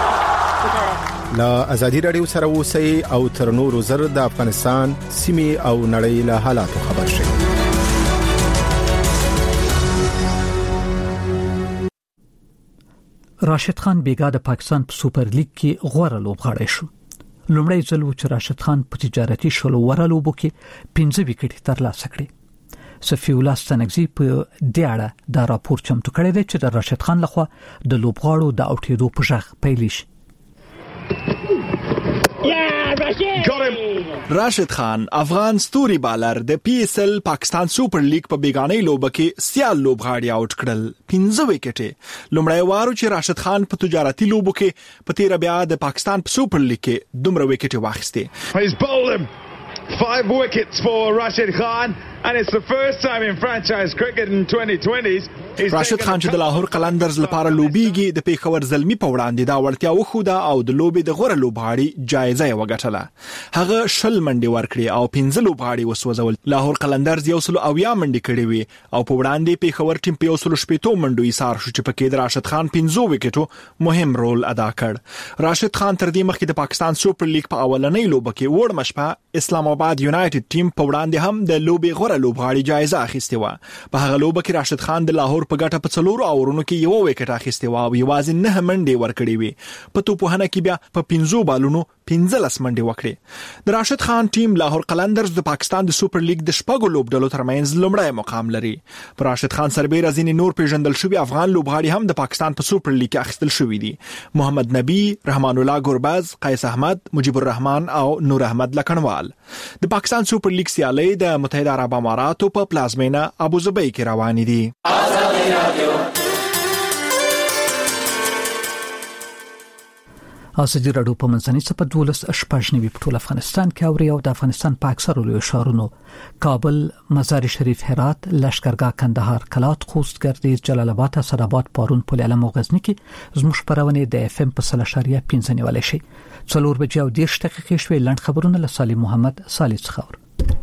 لا ازادي رادیو سره اوسئ او تر نورو زر د افغانستان سیمې او نړۍ له حالاتو خبر شئ. راشد خان بیګا د پاکستان په سوپر لیګ کې غوړه لوبغاړی شو. لومړی ځل و چې راشد خان په تجارتي شلو وره لوبو کې پنځه وکټې ترلاسه کړې. صفی الله ستنګزی په دې اړه دا راپور چمتو کړی دی چې د راشد خان لخوا د لوبغاړو د اوټېدو په ژغ پیل شي. راشد خان افغان ستوري بالر د پی ایس ایل پاکستان سوپر لیګ په بیگانې لوبه کې سیال لوبغاړي اوټ کړل پنځه وکټې. لومړی وارو چې راشد خان په تجارتي لوبو کې په تیر بیا د پاکستان په سوپر لیګ کې دومره وکټې واخیستې. Five wickets for Rashid Khan and it's the first time in franchise cricket in twenty twenties. راشد خان چې د لاهور قلندرز لپاره لوبيږي د پیښور زلمی په وړاندې دا وړتیا وخوده او د لوبي د غوړه لوبغاړي جایزه یې وګټله. هغه شل منډي ورکړي او پنځه لوبغاړي وسوځول. لاهور قلندرز یو سل او یا منډي کړي وي او په وړاندې پیښور ټیم په یو سل شپږ منډو ایثار شو چې پکې د راشد خان پنځه وکټو مهم رول ادا کړ. راشد خان تر دې مخکې د پاکستان سوپر لیګ په اولنۍ لوبه کې وړ مشپه اسلام آباد یونایټډ ټیم په وړاندې هم د لوبي غوړه لوبغاړي جایزه اخیستې و. په هغه لوبه کې راشد خان د لاهور په ګټه په څلورو اورونو کې یو وکټ اخیستې و او یوازې نه منډي ورکړي وي. په توپوهنه کې بیا په پنځو بالونو پنځلس منډي وکړي. د راشد خان ټیم لاهور قلندرز د پاکستان د سوپر لیګ د شپږو لوبډلو ترمنځ لومړی مقام لري. پر راشد خان سربېره ځینې نور پیژندل شوي افغان لوبغاړي هم د پاکستان په سوپر لیګ کې اخیستل شوي دي. محمد نبی، رحمان الله ګورباز، قیس احمد، مجيب الرحمن او نور احمد لکنوال. د پاکستان سوپر لیګ سیالۍ د متحده عرب اماراتو په پلازمینه ابوظبي کې روانې دي. ازادي راډیو په منځنۍ صفه دولس شپږ نوي په ټول افغانستان کې اوري او د افغانستان په اکثرو لویو ښارونو کابل، مزار شریف، هرات، لشکرګاه، کندهار، کلات، خوست، ګردیز، جلال آباد، اسداباد، پارون، پل علم او غزنی کې زموږ خبرونه د اف ام په سلاشاریا پنځه نیولای شي. څلور بجې او دېرش دقیقې شوي. لاند خبرونه له سالم محمد صالح څخه.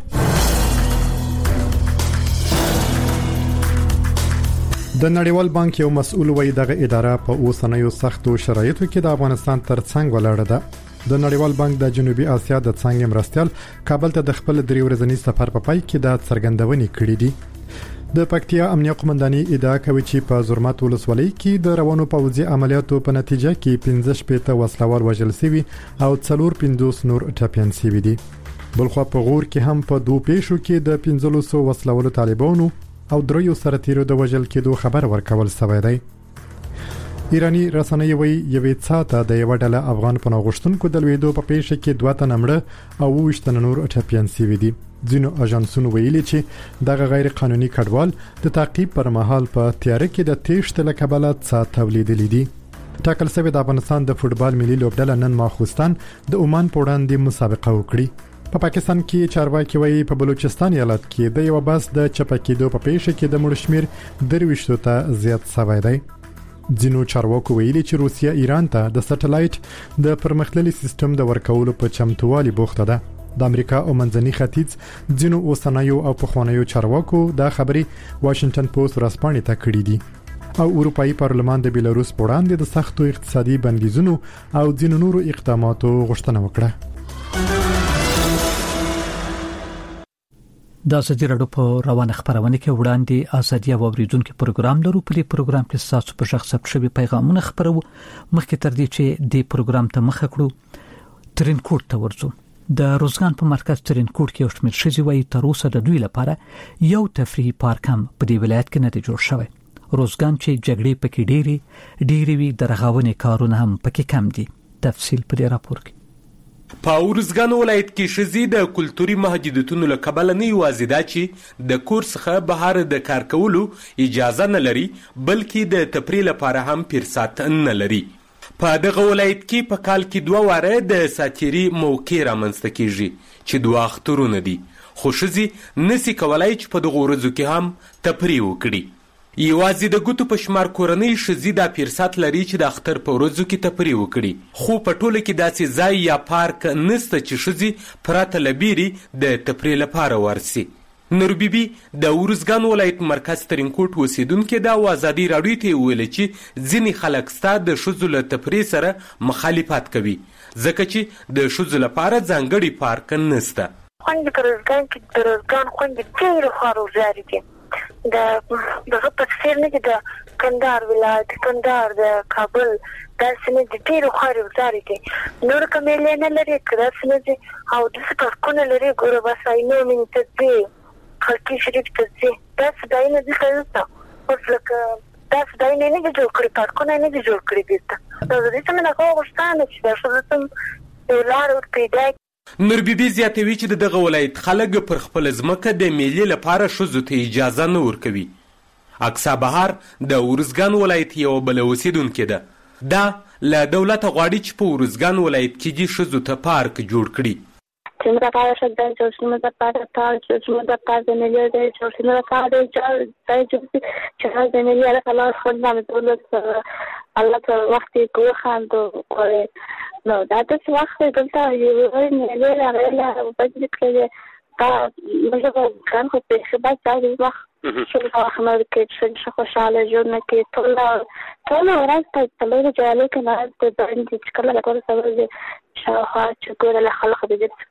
د نړیوال بانک یو مسؤل وایي دغه اداره په اوسنیو سختو شرایطو کې د افغانستان ترڅنګ ولاړه ده. د نړیوال بانک د جنوبي اسیا د څنګه مرستيال کابل ته د خپل درې ورځنی سفر په پای کې د څرګندونې کړې دي. د پکتیا امنیه قومنداني ادعا کوي چې په زرمت ولسوالۍ کې د روانو پوځي عملیاتو په نتیجه کې پنځه شپېته وسلوال وژل شوي او څلور پنځوس نور ټپيان شوي دي. بلخو په غور کې هم په دوه پیښو کې د پنځه سوه وسلوالو طالبانو او دریو سرتیرو د وژل کېدو خبر ورکول شوی دی. ایرانی رسنۍ وایي یوې څاته د یو ډله افغان پناهغوښتونکو د لویدو په پیښه کې دوه تنه مړه او وشتن نور ټپيان شوي دي. ځینو اژانسونو ویلي چې دغه غیر قانوني کډوال د تعقیب پر مهال په تیاره کې د تېښتې له کبله څه تولیدلي دي. ټاکل شوی د افغانستان د فوټبال ملي لوبډله نن ماخوستان د عمان په وړاندې مسابقه وکړي. په پاکستان کې چارواکي وایي په بلوچستان ایالت کې د یو بس د چپکېدو په پیښه کې د مړ شمیر درويشتو ته زیات شوی دی. ځینو چارواکو ویلي چې روسیا ایران ته د سټلایټ د پرمختللي سیستم د ورکولو په چمتووالي بوخته ده. د امریکا او منځني ختیځ ځینو اوسنیو او پخوانیو چارواکو دا خبري واشنگټن پوسټ رسپانې ته کړې دي او اروپאי پارلمان د بیلاروس په وړاندې د سختو اقتصادي بندیزونو او ځینو نورو اقداماتو غوښتنه وکړه. د ازادي راډیو په روانه خبرونه کې وړاندې ازادي او اوریدونکو پروګرام لرو. په دې پروګرام کې تاسو په شخص ثبت شوی پیغامونه خبرو. مخکې تر دې چې د پروګرام ته مخه کړو ترینکوټ ته ورځو. د روزګان په مرکز ترینکوټ کې یو شمېر ښځې وایي تر اوسه د دوی لپاره یو تفریحي پارک هم په دې ولایت کې نه دی جوړ شوی. روزګان چې جګړې پکې ډېری ډېری وی د رغونې کارونه هم پکې کم دي. تفصیل په دې راپور کې. په ورزګان ولایت کې ښځې د کلتوري محدودیتونو له کبله نه یوازې دا چې د کور څخه بهر د کار کولو اجازه نه لري بلکې د تفریح لپاره هم فرصت نه لري. په دغه ولایت کې په کال کې دوه واره د ساتیري موقع رامنځته کیږي چې دوه اخترونه دي خو ښځې نسي کولای چې په دغه ورځو کې هم تفریح وکړي. یوازې د ګوتو په شمار کورنۍ ښځې دا فرصت لري چې د اختر په ورځو کې تفریح وکړي خو په ټوله کې داسې ځای یا پارک نشته چې ښځې پرته له بیرې د تفریح لپاره ورسي. نور بیبي د ورزګان ولایت مرکز ترینکوټ اوسیدونکې د ازادي راډیو ته ویل چې ځینې خلک ستا د ښځو له تفریح سره مخالفت کوي ځکه چې د ښځو لپاره ځانګړي پارک نشته. خوندې په روزګان کې د روزګان خوندې ډېرې خواروزارې دي. د دغه په څیر نه دي د کندهار ولایت، کندهار، د کابل داسې نه دي، ډېرې خواروزارې دي. نور کمیلې نه لري که داسې نه دي او داسې پارکونه لري. ګوره بس عینو مینې ته ځې، خلقي شریف ته ځې، داسې ځایونه دلته نشته. اوس لکه داسې ځایونه نه دي جوړ کړي، پارکونه نه دي جوړ کړي دلته. نو د دې څه مې دغه غوښتنه چې دا ښځو ته یو لاره ور پیدا کړي. نور بیبي زیاتوي چې د دغه ولایت خلک پر خپل ځمکه د میلې لپاره ښځو ته اجازه نه ورکوي. اقصا بهار د ورزګان ولایت یو بل اوسیدونکې ده. دا له دولته غواړي چې په ورزګان ولایت کې دې ښځو ته پارک جوړ کړي. چې موږ پاره شته چې موږ پاره تاج چې موږ پاره د ملي د چې موږ پاره د چې چې د ملي له خلاص خدای د دولت الله ته وخت کوي خاندو کوي. نو دا د وخت دلته یو ملي راغله په دې کې دا موږ کار خو په خبرت دا وخت چې په خمر کې چې خوشاله ژوند کې ټول ټول ورځ ته تلل جالو کې نه د باندې چې کله کور سره شاوخوا چې ګوره له خلکو د دې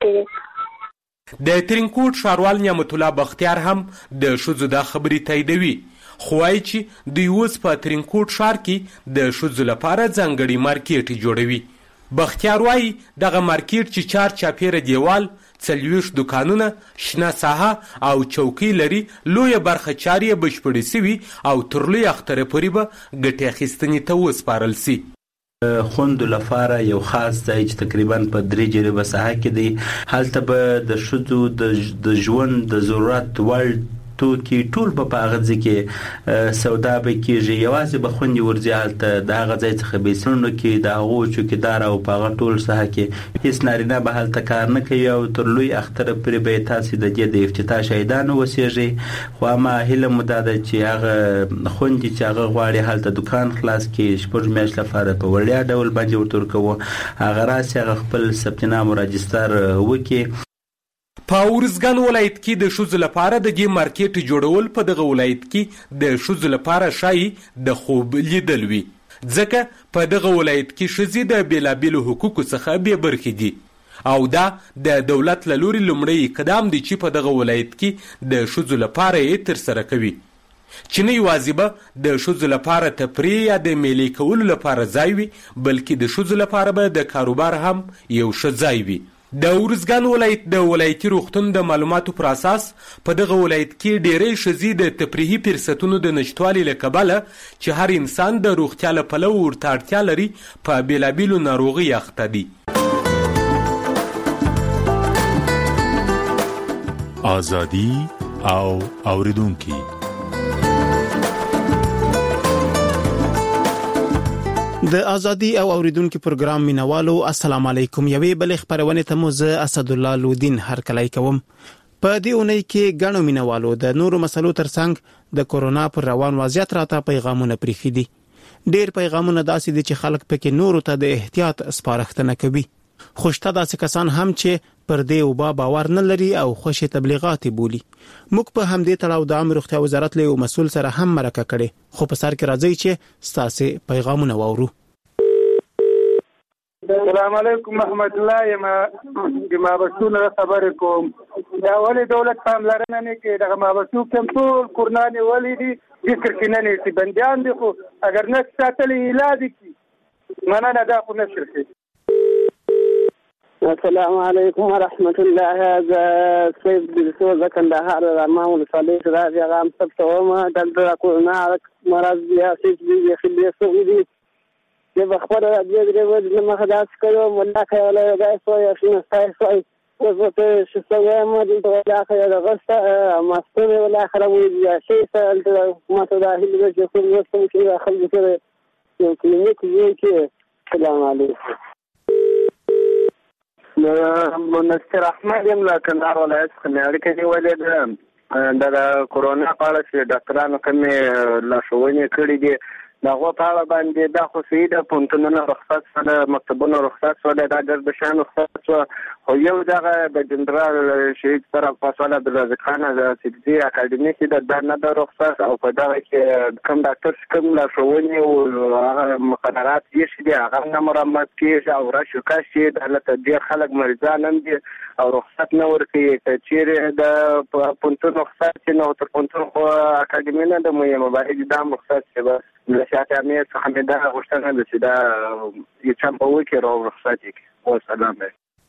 څخه. د ترینکوټ ښاروال نعمت الله بختیار هم د ښځو دا خبرې تاییدوي خو وایي چې دوی اوس په ترینکوټ ښار کې د ښځو لپاره ځانګړي مارکیټ جوړوي. بختیار وایي دغه مارکیټ چې چار چاپیره دیوال، څلوېښت دوکانونه، شنه ساحه او چوکۍ لري لویه برخه چارې یې بشپړې سوي او تر لوی اختره پورې به ګټې اخیستنې ته وسپارل سي. خوندو لپاره یو خاص ځای چې تقریبا په درې جریبه ساحه کې دی. هلته به د ښځو د ژوند د ضرورت وړ توکي ټول په هغه ځکه سودا به کېږي یوازې به خوندي ورځي هلته د هغه ځای څخه بیسونو کې د هغو چوکیدار او په هغه ټول ساحه کې هیڅ نارینه به هلته کار نه کوي او تر لوی اختره پورې به تاسې د دې د افتتاح شهیدان اوسېږئ. خو اما هیله مو دا ده چې هغه خوندي چې هغه غواړي هلته دکان خلاص کړي شپږ میاشتې لپاره په وړیا ډول باندې ورته ورکوو هغه راسي هغه خپل ثبت نام او راجستر وکړي. په ارزګان ولایت کې د ښځو لپاره د دې مارکیټ جوړول په دغه ولایت کې د ښځو لپاره شایي د خوب لیدل وي ځکه په دغه ولایت کې ښځې د بېلابېلو حقوقو څخه بې برخې دي او دا د دولت له لوري لومړی اقدام دی چې په دغه ولایت کې د ښځو لپاره یې ترسره کوي چې نه یوازې به د ښځو لپاره تفریح یا د میلې کولو لپاره ځای وي بلکې د ښځو لپاره به د کاروبار هم یو ښه ځای وي. د ارزګان ولایت د ولایتي روغتون د معلوماتو پر اساس په دغه ولایت کې ډېری ښځې د تفریحي فرصتونو د نشتوالي له کبله چې هر انسان د روغتیا له پلوه ورته اړتیا لري په بېلابېلو ناروغۍ اخته دي. ازادي او اوریدونکي د ازادي او اوریدونکو پروګرام مینوالو السلام علیکم. یوې بلې خبرونه ته مو زه اسد الله لودین هرکلی کوم. په دې اونۍ کې ګڼو مینوالو د نورو مسلو ترڅنګ د کورونا پر روان وضعیت راته پیغامونه پریښي دي. ډېر پیغامونه داسې دي چې خلک پکې نورو ته د احتیاط سپارښتنه کوي. خو شته داسې کسان هم چې پر دې وبا باور نه لري او خوشي تبلیغات بولي. موږ په همدې تړاو د عامه روغتیا وزارت له مسؤل سره هم مرکه کړې خو په سر کې راځي چې ستاسو پیغامونه واورو. السلام علیکم محمد الله یم د مابسونه خبرې کوم. دا ولې دولت پاملرنه نه کوي دغه مابسو کوم ټول کورناني ولې دي ذکر کې نه نشي بنديان دي خو اگر نه ساتلې علاج کی مننه دا خو نشر کوي. السلام علیکم ورحمت الله. هذا سيد بالسوزة كندهار الأمام الصالح راجع غام سبتهما دلدل كورونا مرض ياسيس بي خليه سعودي يبقى خبر أجيب جوز لما خداش كلو ولا خيال جاي سوي عشان استاي سوي وزوت شو سوي ما جنت ولا خيال غصة ما استوي ولا خرابي يا شيء سألت ما تداهي اللي بيجي كل يوم كذا خلي كذا يمكن يجي كذا. السلام عليكم. منصر احمد یم له کندهار ولایت څخه مې اړیکه نیولې ده د کورونا په اړه چې ډاکټرانو کومې لارښوونې کړي دي د هغو په اړه باندې دا خو صحیح ده پوهنتونونه رخصت شوله مکتبونه رخصت شوله دا ډېر د شیانو رخصت شوه خو یو دغه د جنرال شهید سر عباس عبدالرزاق خان د سیدزي اکاډمي کې د دا نه ده رخصت او په دغه کې کوم ډاکټر چې کوم لارښوونې او هغه مقررات ایښي دي هغه نه مرمت کېږي او راشو کاشي دلته ډېر خلک مریضان هم دي او رخصت نه ورکوي که چیرې د پوهنتون رخصت شي نو تر پوهنتون خو اکاډمي نه ده مهمه باید دا هم رخصت شي بس له شاته امیر څخه مې دا غوښتنه ده چې دا یو چمپه وکړي او رخصت یې کړي. والسلام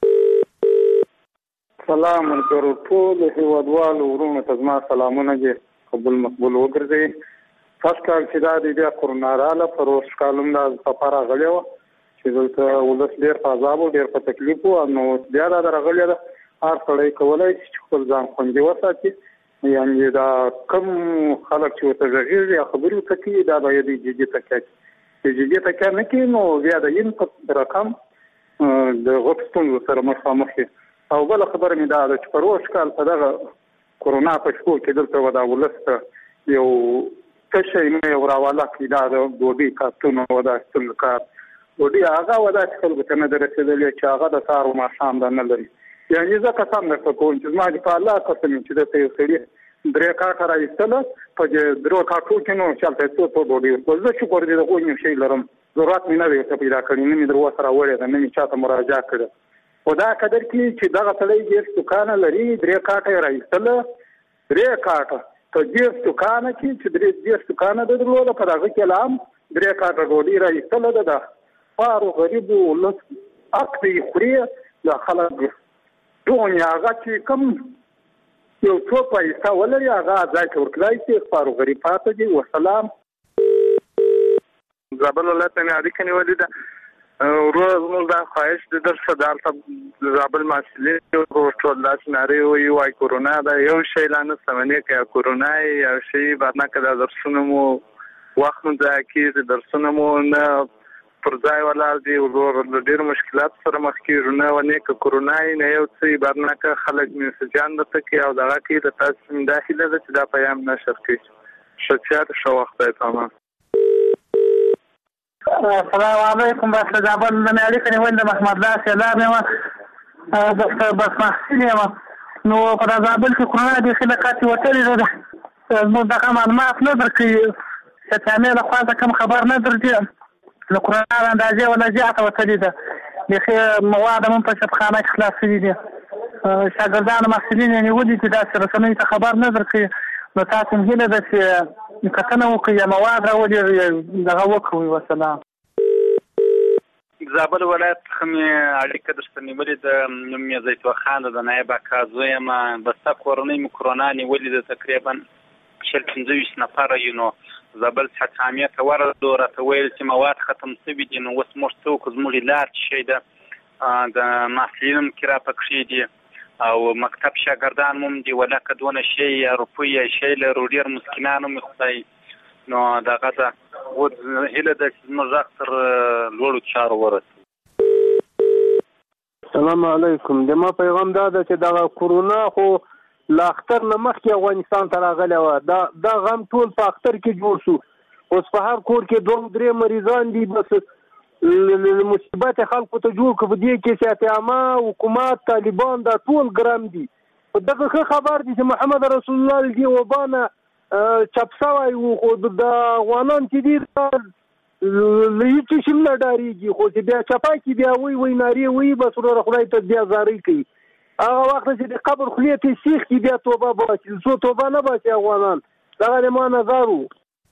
علیکم. سلام علیکم ټول هیوادوالو ورونو ته زما سلامونه دي قبول مقبول وګرځي. فرست کال چې دا د کورونا رااله پر اوس کالم دا سفر غلې و چې دلته ولس ډېر په عذاب او ډېر په تکلیف و نو بیا دا راغلی ده هر سړی کولی چې خپل ځان خوندي وساتي یعنې دا کم خلک چې ورته غږېږي یا خبرې ورته کوي دا باید جدي تکیه چې جدي تکیه نه کوي نو بیا د انپټ رقم د غټ ستونزو سره مخامخ وي. او بله خبره مې دا ده چې په روز کال په دغه کورونا په شپو کې دلته به دا ولس ته یو څه شی نه یو راواله کړي دا د ډوډۍ کارتونه و دا ستل کار ډوډۍ هغه و دا چې خلکو ته نه ده رسېدلې چې هغه د سهار و ماښام دا نه لري. یعنې زه قسم درته کوم چې زما د په الله قسم یم چې دلته یو سړي درې کاټه راایستله په درو کاټو کې نو چلته یې څو څو ډوډۍ ورکول. زه شکر دې د هغوی یو شی لرم ضرورت مې نه دی ورته پیدا کړی نه مې در اوسه راوړې ده نه مې چاته مراجعه کړې خو دا قدر کې چې دغه سړی ډېر دوکانه لري درې کاټه یې راایستله درې کاټه په ډېر دوکانه کې چې درې ډېر دوکانه ده درلوده په دغه کې لا هم درې کاټه ډوډۍ راایستله ده د خوارو غریبو ولس حق دی خوري د خلک دونې هغه چې کوم یو څو پیسه ولري هغه ځای ته ورکړی شي خوارو غریب پاته دي. وسلام. زابل ولایت نه اړیکه نیولې ده روز موږ دا خواهش د درس د زابل مسئولین او ټول داس ناری وي وايي کورونا دا یو شی لانه سمنه کې کورونا یو شی بعد نه کړه درسونه مو وخت مو ځای کې درسونه مو نه پر ځای ولر دي ورور ډېر مشکلات سره مخ کیږي نه ونه ک کورونا نه یو څه بعد نه ک خلک مسجان د تکي او دغه کې د تاسو داخله د دا پیغام نشر کړي شکایت شو وخت تمام. السلام علیکم بس زابل نه اړیکه نیول د محمد الله سلام یم بس بس محسن یم نو په زابل کې کورونا د خلکات وتلې ده نو دا معلومات نه درکې چې تعمیر خاصه کوم خبر نه درځي نو کورونا اندازې ولا زیاته وتلې ده د مواد هم په شپخانه کې خلاصې دي شاګردان مسؤلین یې ودی چې دا سره سمې ته خبر نه درکې نو تاسو هم هله د چې کتنه وکړي مواد راوړي دغه وکړي وسلام. زابل ولایت خمې اړیکه درته نیولې د نوم یې زیتو خان د نایب کازو یم بس کورونی کورونا نیولې د تقریبا شل پنځه ویشت نفر یو نو زابل حکامیت ورته ورته ویل چې مواد ختم شوي دي نو اوس موږ څوک زموږ لار شي ده د مسلین کرا پکې دي او مکتب شاګردان مم دي ولکه دونه شی روپیه شی له روډیر مسکینانو مخای نو دغه دا و هله د مزاقر لوړو چارو ورته. السلام علیکم د ما پیغام دا ده چې دا کورونا خو لا اختر نه مخکې افغانستان ته راغلی و دا دا غم ټول په اختر کې جوړ شو اوس په هر کور کې دوه درې مریضان دي بس مصیبت خلکو ته جوړ کړو دې کې چې عامه حکومت طالبان دا ټول ګرام دي دغه خبر دي چې محمد رسول الله دی وبانه چپ سوای وو خو د افغانان چې دي لېچ شم نه ډاریږي خو چې بیا چپا کې بیا وی وی ناری وی بس ورو خدای ته بیا زاري کوي هغه وخت چې د قبر خلیه ته شیخ کې بیا توبه باسي زه توبه نه باسي افغانان دغه له ما نظر وو.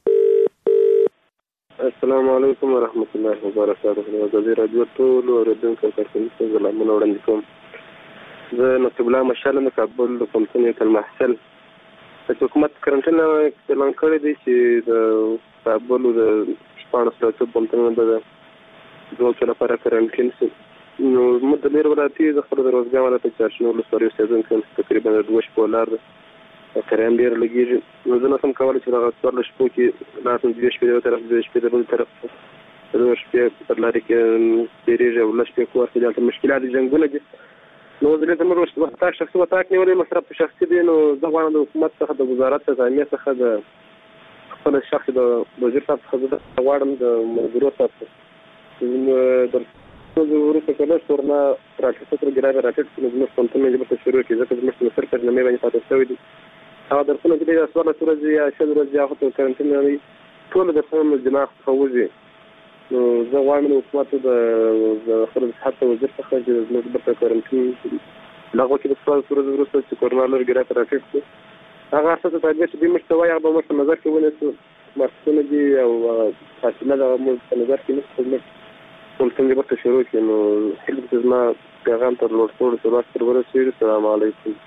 السلام علیکم ورحمت الله وبرکاته د دې رادیو ټول اوریدونکو ته سلامونه وړاندې کوم زه نصیب الله مشال د کابل د کمپنۍ المحصل د حکومت کرنټینه اعلان کړی دی چې د کابل د شپاړس ورځې کمپنۍ د دوه څو لپاره کرنټین شي نو موږ د ډېر ولایتي د خپل د روزګار ولایت چارشنو له سوري سیزن کې تقریبا دوه شپو لار کریم ډېر لګیږي نو زه نه سم کولی چې هغه څوارلس شپو کې لاسم دوه شپې یو طرف دوه شپې د بل طرف دوه شپې پر لارې کې تېرېږي او لس شپې کور کې دلته مشکلات دي جنګونه دي نو زه دلته مروه وطاق شخصي وطاق نیولې مصرف شخصي دی نو زه غواړم د حکومت څخه د وزارت تعلیمي څخه د خپل شخصي د وزیر صاحب څخه زه غواړم د مدیرو صاحب د وروسته کله شورنا راکټ سره ګرای راکټ په موږ څنګه موږ به شروع کړو ځکه موږ څنګه سر کړنه مې باندې پاتې شوې دي هغه درسونه چې د اسوار سره یا شل ورځې هغه ته کرنټین نه ټول درسونه دماغ خوځي نو زه غواړم نو حکومت د خپل صحت وزیر څخه چې موږ به کرنټین لغوه کې د اسوار سره وروسته چې کورونا لر ګرای راکټ هغه څه ته تاګه چې د مشتوي هغه به موږ نظر کې ونیسو مسؤل دي او فاصله د موږ نظر کې نشته ټول څنګه به شروع کړو نو هیڅ زما پیغام تر لوړ ټول سره تر ورسېږي. السلام علیکم.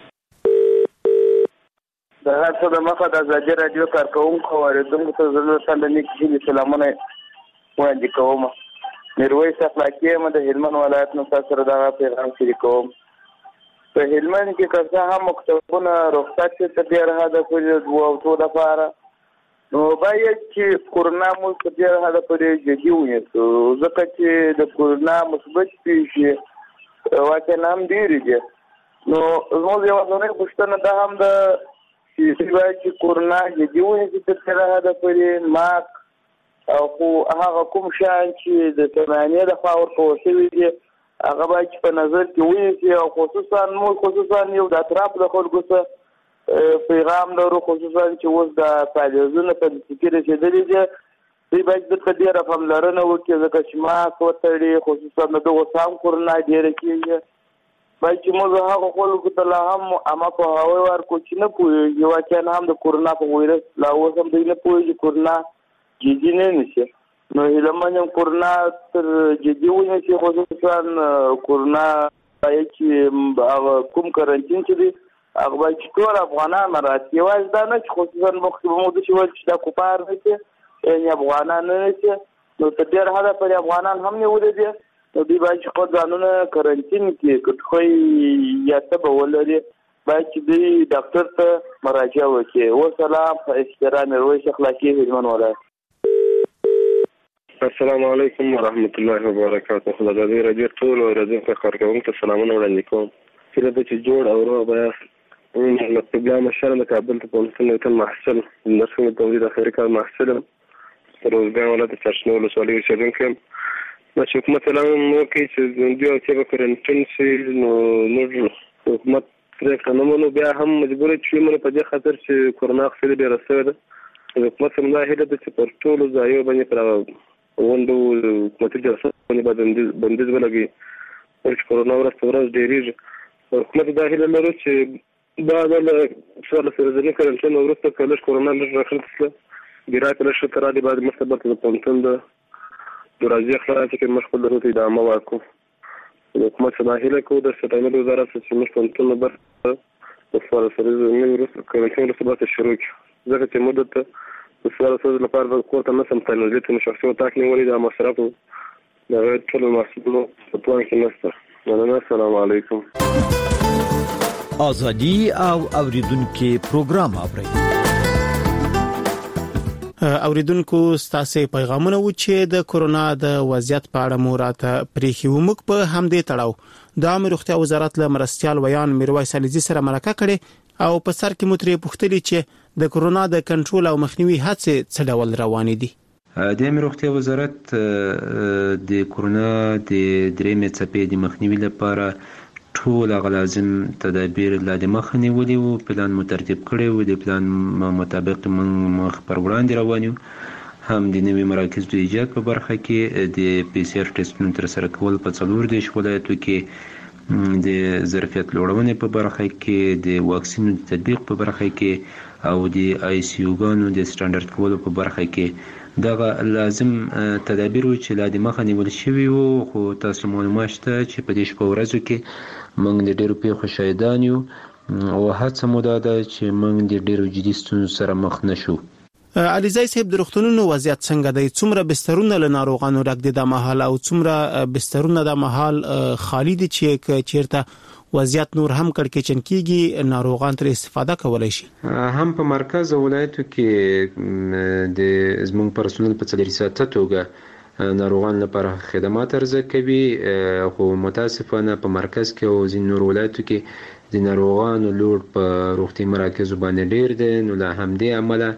د هڅه د مخه د ازادي رادیو کارکونکو اوریدونکو ته زه سلامي کوم سلامونه وړاندې کوم. میرویس اخلاقی یم د هلمند ولایت نو تاسو سره دا پیغام شریکوم. په هلمند کې که هم مکتبونه رخصت ته ډېر هدا کوي او ټول لپاره نو باید چې کورونا مو په دې حاله پورې جدي ونیسو ځکه چې د کورونا مثبت پیښې واقعا هم ډېرې دي نو زموږ یوه ځانګړې پوښتنه دا هم ده چې باید چې کورونا جدي ونیسي تر دې حاله پورې ماسک او خو هغه کوم شیان چې د سمانیې لخوا ورکول شوي دي هغه باید چې په نظر کې ونیسي او خصوصا موږ خصوصا یو د اطراف د خلکو څخه پیغام لرو خصوصا چې اوس د فعالیتونو په فکر رسېدلي دي دوی باید دلته ډېره پاملرنه وکړي ځکه چې ماسک وتړي خصوصا د دغو سام کورونا ډېره کېږي باید چې موږ هغو خلکو ته لا هم عامه پوهاوی ورکړو چې نه پوهېږي واقعا هم د کورونا په وایرس لا اوس هم دوی نه پوهېږي کورونا جدي نه نیسي نو هیله من یم کورونا تر جدي ونیسي خصوصا کورونا باید چې هغه کوم کرنټین چې دی هغه باید چې ټول افغانان راسي یوازې دا نه چې خصوصا مخکې به مو داسې ویل چې دا کوپار نه شي یعنې افغانان نه شي نو تر ډېره حده پورې افغانان هم نیولي دي نو دوی باید چې خپل ځانونه کرنټین کړي که خو یا تبه ولري باید چې دوی ډاکټر ته مراجعه وکړي. وسلام په احترام میرویس اخلاقي هلمند ولایت. السلام علیکم ورحمت الله وبرکاته. خدای دې راځي ټول ورځې په کارکونکو ته سلامونه وړاندې کوم. چې د چې جوړ او روغ بیاست من قبل مشارة لكابل تكون سنة كان محسن الناس من التوليد آخر كان محسن روزبان ولا تشرشنا ولا سؤالي وشابين كم نشوف مثلا موكي تزنديو تبى كرنتنسي نرجو حكومة تريك نمونو بيا هم مجبورة شيء من بدي خاطر شيء كورونا خسر بيرسل حكومة سمنا هيدا بتسبورتولو زايو بني كلا وندو حكومة الجرسة بني بدندز بندز بلاقي وش كورونا ورا استورز ديريج حكومة داخل المروج بعد الشغل السيرزني كرنتين ورثة كلاش كورونا لجرا خلص قراءة ليش ترى بعد ما استبدلت البونتون ده دراسة خلاص كم مشغول دروتي دعم واقف حكومة داخل كودا ستعمل وزارة سيستم بونتون بر السؤال السيرزني ورثة كرنتين ورثة بعد الشروق ذاك مدة السؤال السيرزني لقارب القوة مثلا تنزلت من شخصية تاكني وليد على مصرفه لغاية كل المحسوبين تطلع كنستر أنا السلام عليكم. ازادي او اوریدونکو پروګرام اوري اوریدونکو ستاسو پیغامونه و چې د کورونا د وضعیت په اړه موراته پریخي ومک په همدې تړاو د عامه روغتیا وزارت له مرستيال ویان میرویس علیزي سره مرکه کړي او په سر کې متري پوښتنه چې د کورونا د کنټرول او مخنیوي هڅې څه ډول روانې دي. د عامه روغتیا وزارت د کورونا د درېمې څپې د مخنیوي لپاره ټول لازم تدابیر لا د مخ نیولې وو پلان مترتب کړی وو د پلان مطابق موږ مخ پر وړاندې روان یو هم د نوي مراکز د ایجاد په برخه کې د پی سی آر ټیسټونو تر سره کول په څلور دیش ولایتو کې د ظرفیت لوړونې په برخه کې د واکسینو د تطبیق په برخه کې او د آی سی یو ګانو د سټانډرډ کولو په برخه کې دغه لازم تدابیر و چې لا د مخ نیول شوی وو خو تاسو معلومات شته چې په دې شپه ورځو کې موږ د ډیرو پیښو شاهدان یو او هڅه مو ده چې موږ د ډیرو جدي ستونزو سره مخ نشو. علیزي صاحب د روغتونونو وضعیت څنګه دی؟ څومره بسترونه له ناروغانو ډک دي د محل او څومره بسترونه د محل خالی دي چې چیرته وضعیت نور هم کړکېچن کیږي ناروغان تر استفاده کولای شي؟ هم په مرکز ولایتو کې د زموږ پرسونل په څلور ساعته توګه ناروغان لپاره خدمات ارزه کوي خو متاسفانه په مرکز کې او ځین نور ولایتو کې د ناروغانو لوډ په روغتي مراکزو باندې ډیر دی نو له همدې عمله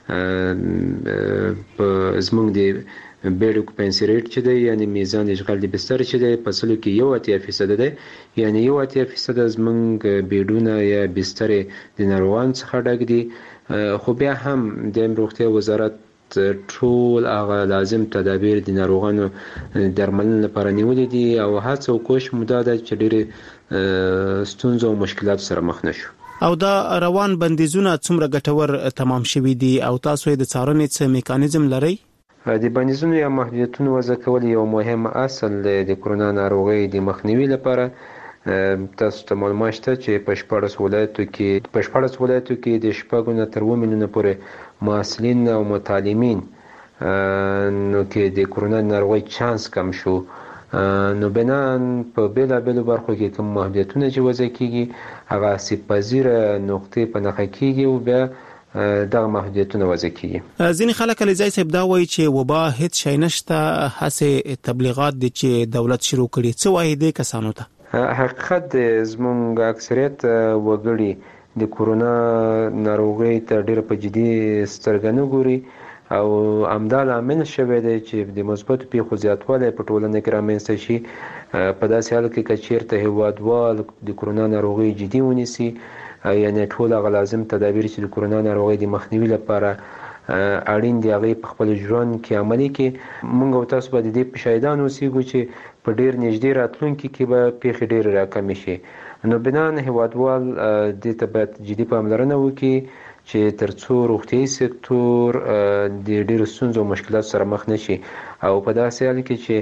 په زموږ د بیډ اکوپنسي ریټ چې دی یعنی میزان اشغال د بستر چې دی په سلو کې یو اتیا فیصد دی یعنی یو اتیا فیصد زموږ بیډونه یا بستر د ناروغان څخه ډک دي خو بیا هم د روغتیا وزارت ټول هغه لازم تدابیر د ناروغانو درملنې لپاره نیولې دي او هڅه او کوشش موده ده چې ډېر ستونزو او مشکلات سره مخ نشو. او دا روان بندیزونه څومره ګټور تمام شوي دي او تاسو د څارنې څه میکانیزم لرئ؟ د بندیزونو یا محدودیتونو وضع کول یو مهم اصل د کورونا ناروغۍ د مخنیوي لپاره تاسو ته معلومات شته چې په شپږ ولایتو کې په شپږ ولایتو کې د شپږ نه تر اووه میلیونه پورې محصلین او متعلمین نو کې د کورونا ناروغۍ چانس کم شو نو بنان په بیلا بیلو برخو کې کوم محدودیتونه چې وضع کیږي هغه سپازیره نقطې په نخښه کیږي او بیا دغه محدودیتونه وضع کیږي. ځینې خلک علیزي صاحب دا وایي چې وبا هیڅ شي نشته هڅه تبلیغات دي چې دولت شروع کړي څه وایي دې کسانو ته؟ حقیقت زموږ اکثریت وګړي د کورونا ناروغۍ ته ډېر په جدي سترګه نه ګوري او همدا لامل شوی دی چې د مثبتو پیښو زیاتوالی په ټولنه کې رامنځته شي په داسې حال کې که چیرته هیوادوال د کورونا ناروغۍ جدي ونیسي یعنی ټول هغه لازم تدابیر چې د کورونا ناروغۍ د مخنیوي لپاره اړین دي هغه په خپل ژوند کې عملي کې موږ او تاسو به د دې په شاهدان اوسېږو چې په ډېر نږدې راتلونکي کې به پیښې ډېرې راکمې شي نو بنان هیوادوال دې ته باید جدي پاملرنه وکړي چې ترڅو روغتیايي سکتور د ډېرو ستونزو او مشکلاتو سره مخ نشي او په داسې حال کې چې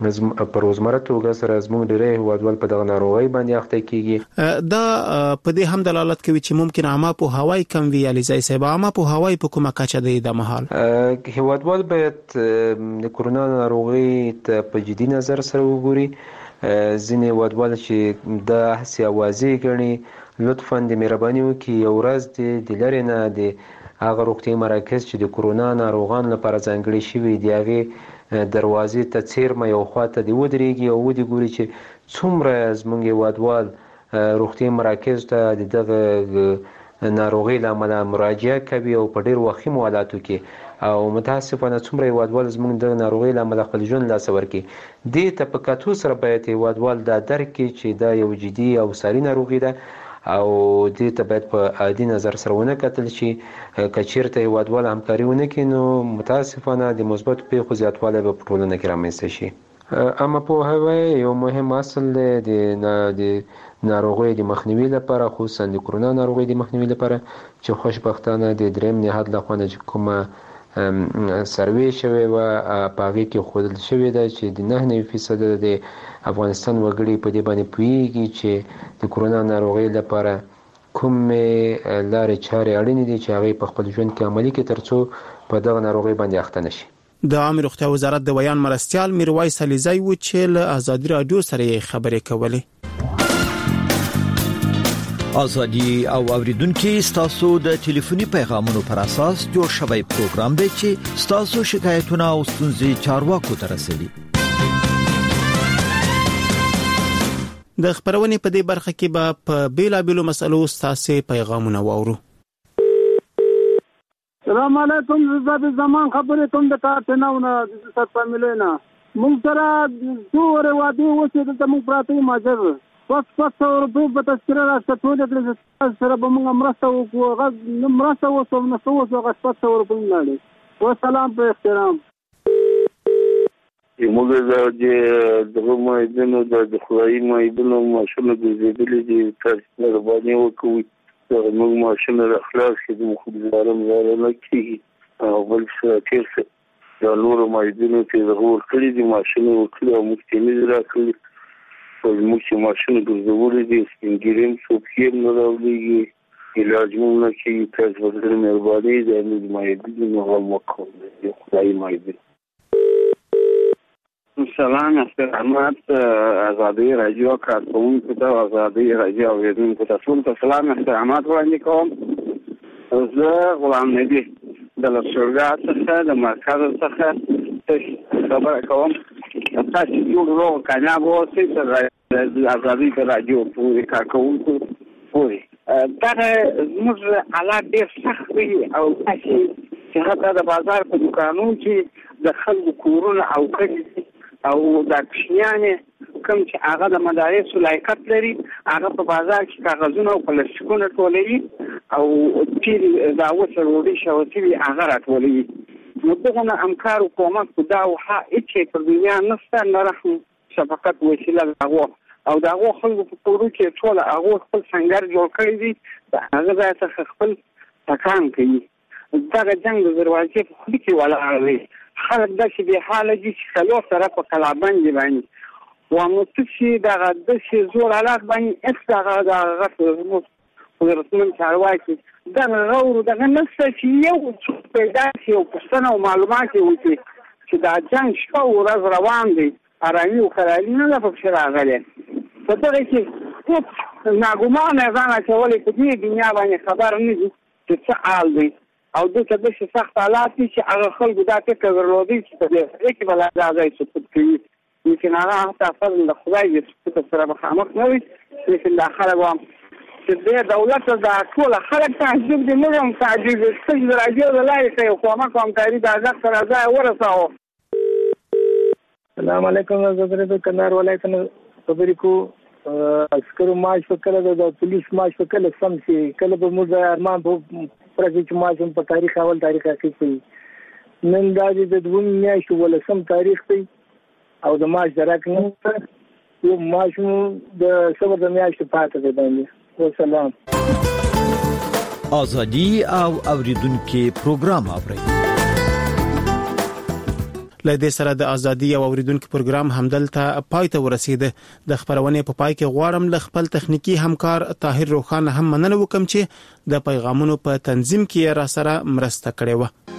په روزمره توګه سره زموږ ډېری هیوادوال په دغه ناروغۍ باندې اخته کیږي. دا په دې هم دلالت کوي چې ممکن عامه په هوای کم وی علي زای صاحب عامه په هوای په کومه کچه دی د محل هیوادوال باید د کرونا ناروغۍ ته په جدي نظر سره وګوري. ځینې هیوادوال چې د هسې اوازې ګڼي لطفاً د مهرباني وکړي یو ورځ د لرې نه د هغه روغتیايي مراکز چې د کرونا ناروغانو لپاره ځانګړي شوي د هغې دروازې ته څیرمه یو خواته دی ودرېږي او ودې ګوري چې څومره زموږ هیوادوال روغتیايي مراکز ته د دغه ناروغۍ له امله مراجعه کوي او په ډېر وخیمو حالاتو کې او متاسفانه څومره هیوادوال زموږ د ناروغۍ له امله خپل ژوند لاسه ورکړي. دې ته په کتو سره باید هیوادوال دا درک کړي چې دا یو جدي او ساري ناروغي ده او دې ته باید په عادي نظر سره ونه کتل شي. که چېرته هیوادوال همکاري ونه کړي نو متاسفانه د مثبتو پیښو زیاتوالی به په ټولنه کې رامنځته شي. اما پوهاوی یو مهم اصل دی د ناروغیو د مخنیوي لپاره، خصوصا د کرونا ناروغۍ د مخنیوي لپاره چې خوشبختانه د دریم نهاد لخوا نه چې کومه سروې شوې وه په هغې کې ښودل شوې ده چې د نهه نوي فیصده د افغانستان وګړي په دې باندې پوهېږي چې د کرونا ناروغۍ لپاره کومې لارې چارې اړینې دي چې هغې په خپل ژوند کې عملي کړي تر څو په دغه ناروغۍ باندې اخته نه شي. د عامه روغتیا وزارت د بیان مرستیال میرویس علیزی و چې له ازادي رادیو سره خبرې کولې. ازادي او اوریدونکو ستاسو د ټلیفوني پیغامونو پر اساس جوړ شوی پروګرام دی چې ستاسو شکایتونه او ستونزې چارواکو ته رسوي. د خبرونې په دې برخه کې به په بیلابېلو مسلو ستاسو پیغامونه واورو. السلام علیکم، زه د زمان خبرې کوم د کارتناونه د ست فامیلینا مونږ سره څوره وادي وسه د موږ پراته ماجر پس پس روپے په تذکره راځه ټول د سره به موږ مرسته وکړو. غو مرسته وسو نو څو څو غس پس روپے نه. والسلام په احترام. موږ د دغه مایدنو د خدای مایدنو ماشونه د زیدلې دي تاسو مهرباني وکړئ موږ ماشونه د اخلاص کې د مخدرم زاره نه کیږي او بل څه چې د نورو مایدنو چې د غور کړی دي ماشونه وکړي او موږ ته نه راکړي او موږ چې ماشونه ګرځولې دي سپینګریم څوکیم نه راوړي علاج مو نه کیږي. تاسو ورته مهرباني د موږ مایدنو هم وکړئ د خدای مایدنو. سلام احترامات ازادي رادیو کارکونکو ته ازادي رادیو اوریدونکو ته ټول ته سلام احترامات وړاندې کوم. زه غلام نبی د لشرګا څخه د مرکز څخه خبره کوم. تاسو یو ورو کامیاب اوسئ د ازادي رادیو پورې کارکونکو پورې دا موږ حالات ډېر سخت دي او تاسو چې هغه د بازار په دکانونو کې د خلکو کورونه او کړي او د کښنیانې کوم چې هغه د مدارسو لایقت لري هغه په بازار کې کاغذونه او پلاستیکونه ټولوي او تیر دا وسه وروړي شوتي هغه راټولوي. نو دغه همکار حکومت په دا وها هیڅ په دنیا نشته نه رحم شفقت وسیله هغه او دا هغه خلکو په ټولو کې ټول هغه خپل څنګه جوړ کړی دي هغه ځای خپل تکان کوي. دا جنگ د دروازې په خلی کې ولاړ دی. خلک داسې بې حاله دي چې څلور سره په کلابندې باندې وامو چې دغه داسې زور حالات باندې هېڅ دغه دغه قدرتمن چارواکي دغه غور دغه نشته چې یو څوک پیدا شي او پوښتنه او معلومات یې وکړي چې دا جنګ شپه ورځ روان دی ارامي او خیالي نه ده پکې راغلی. په دغه کې هېڅ ناګومانه ځان اچولی په دې دنیا باندې خبر نه دي چې څه حال دی او دغه د سخت حالات چې هغه خلکو دا فکر درلودي چې په دې کې بل ځای سقوط کوي. لیکن هغه حتی فضل د خدای دې سقوط سره مخامخ نه وي. لیکن دا خلک هم چې د دولت د ټول خلک تعجب دي موږ هم تعجب ستاسو د راډیو د لارې کوي حکومت همکاري د ځخ سره ځای ورساو. السلام علیکم زه د کندهار ولایت نه خبرې کوم. عسکرو ماش وکړه د پولیس ماش وکړه سم شي کله به موږ ارمان په پرځ چې ماشوم په تاریخ اول تاریخ کې نن دا د دوه میاشتو ولسم تاریخ دی او د ماش درک نه یو ماشوم د صبر د میاشتو پاتې دی باندې. والسلام. ازادي او اوریدونکو پروګرام اوري. لدې سره د ازادي او اوریدونکو پروګرام همدلته پای ته ورسیده. د خبرونه په پای کې غواړم ل خپل تخنیکی همکار طاهر روخان هم مننه وکم چې د پیغامونو په تنظیم کې را سره مرسته کړې و.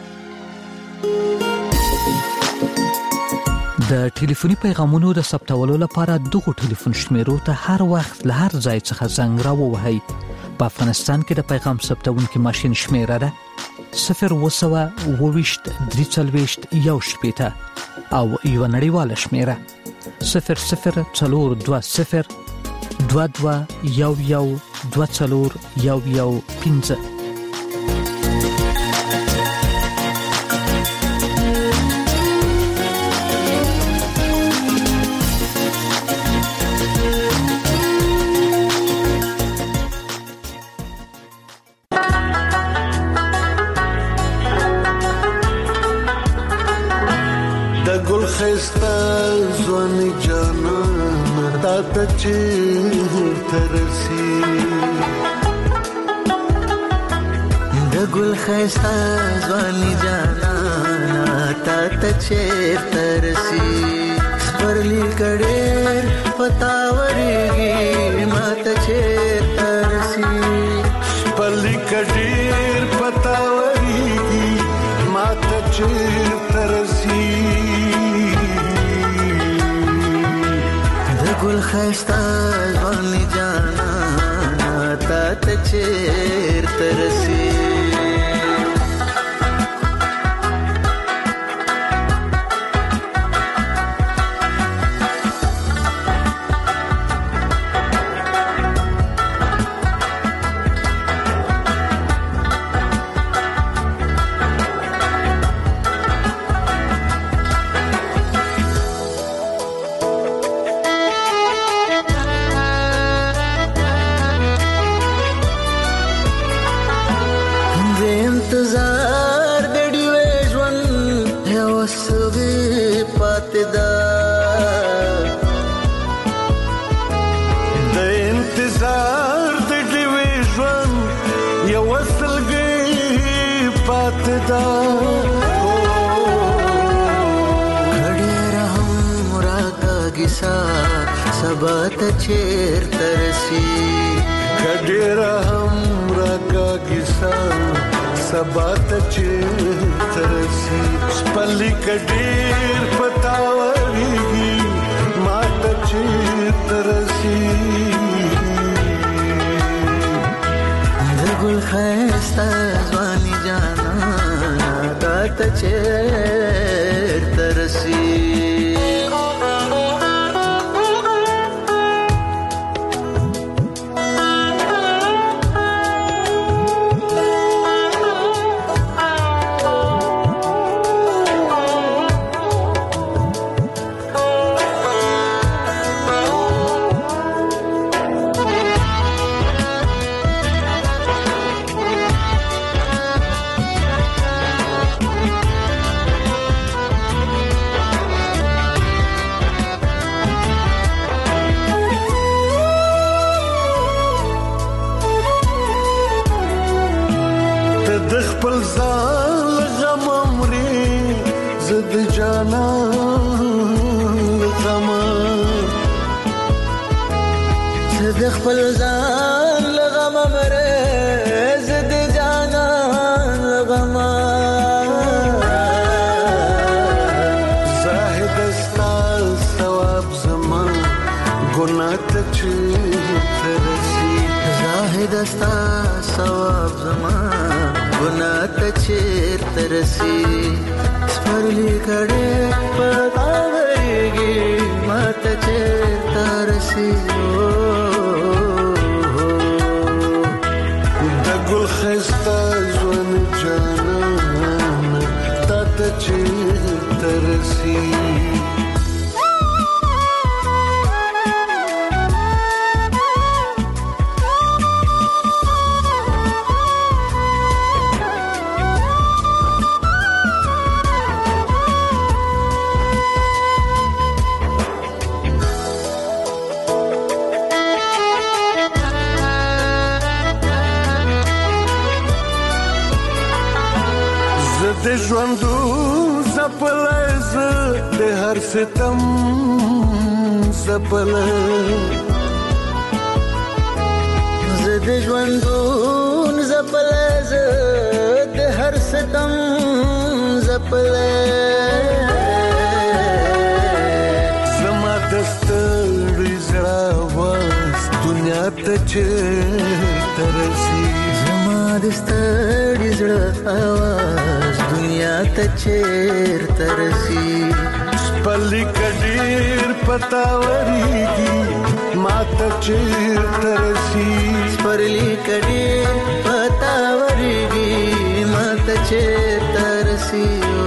د ټلیفوني پیغامونو د ثبتولو لپاره دغه ټلیفون شمیرو ته هر وخت له هر ځای څخه زنګ راووهئ. په افغانستان کې د پیغام ثبتونکو ماشين شمیره ده صفر وسوه وویشت درې څلوېښت یو شپېته او یو نړیواله شمیره صفر صفر څلور دوه صفر دوه دوه یو یو دوه څلور یو یو پنځه. خستا زوانی جانا تا تچیر ترسی د ګل خستا زوانی جانا تا تچیر ترسی پرلی کډیر پتاورېږي ما تچیر ترسی پرلی کډیر پتاورېږي ما تچیر ترسی ګل خستا ځواني جانا تا ته چیرته رسي انتظار د ډیوې ژوند یو سوي پاتې ده د انتظار د ډیوې ژوند یو سلګي پاتې ده کډیر هم راکاږي سا سبا ته چیرته رسي کډیر هم راکاږي سا سبا ته چیرته رسي سپلی کډیر پتاورېږي ما ته چیرته رسي د ګل ښایسته ځواني جانا تا ته چیرته رسي د خپل ځان لغم مره زد جانان لغم زاهد استا ثواب زمان ګناه ته چیرته رسي زاهد استا ثواب زمان ګناه ته چیرته رسي سپرلی کډې پتاورېږي ما ته چیرته رسي ګل خستا ژوند جانا تا ته چیرته رسي د ژوندو زپلای ز د هر ستم زپل ز د ژوندون زپل ز د هر ستم زپل زما دستړ زړه واس دنیا ته چیرته رسي زما دستړ زړه واس دنیا ته چیرته رسي پلی کډیر پتاوريږي ماته چیرته رسي پلی کډیر پتاوريږي ماته چیرته رسي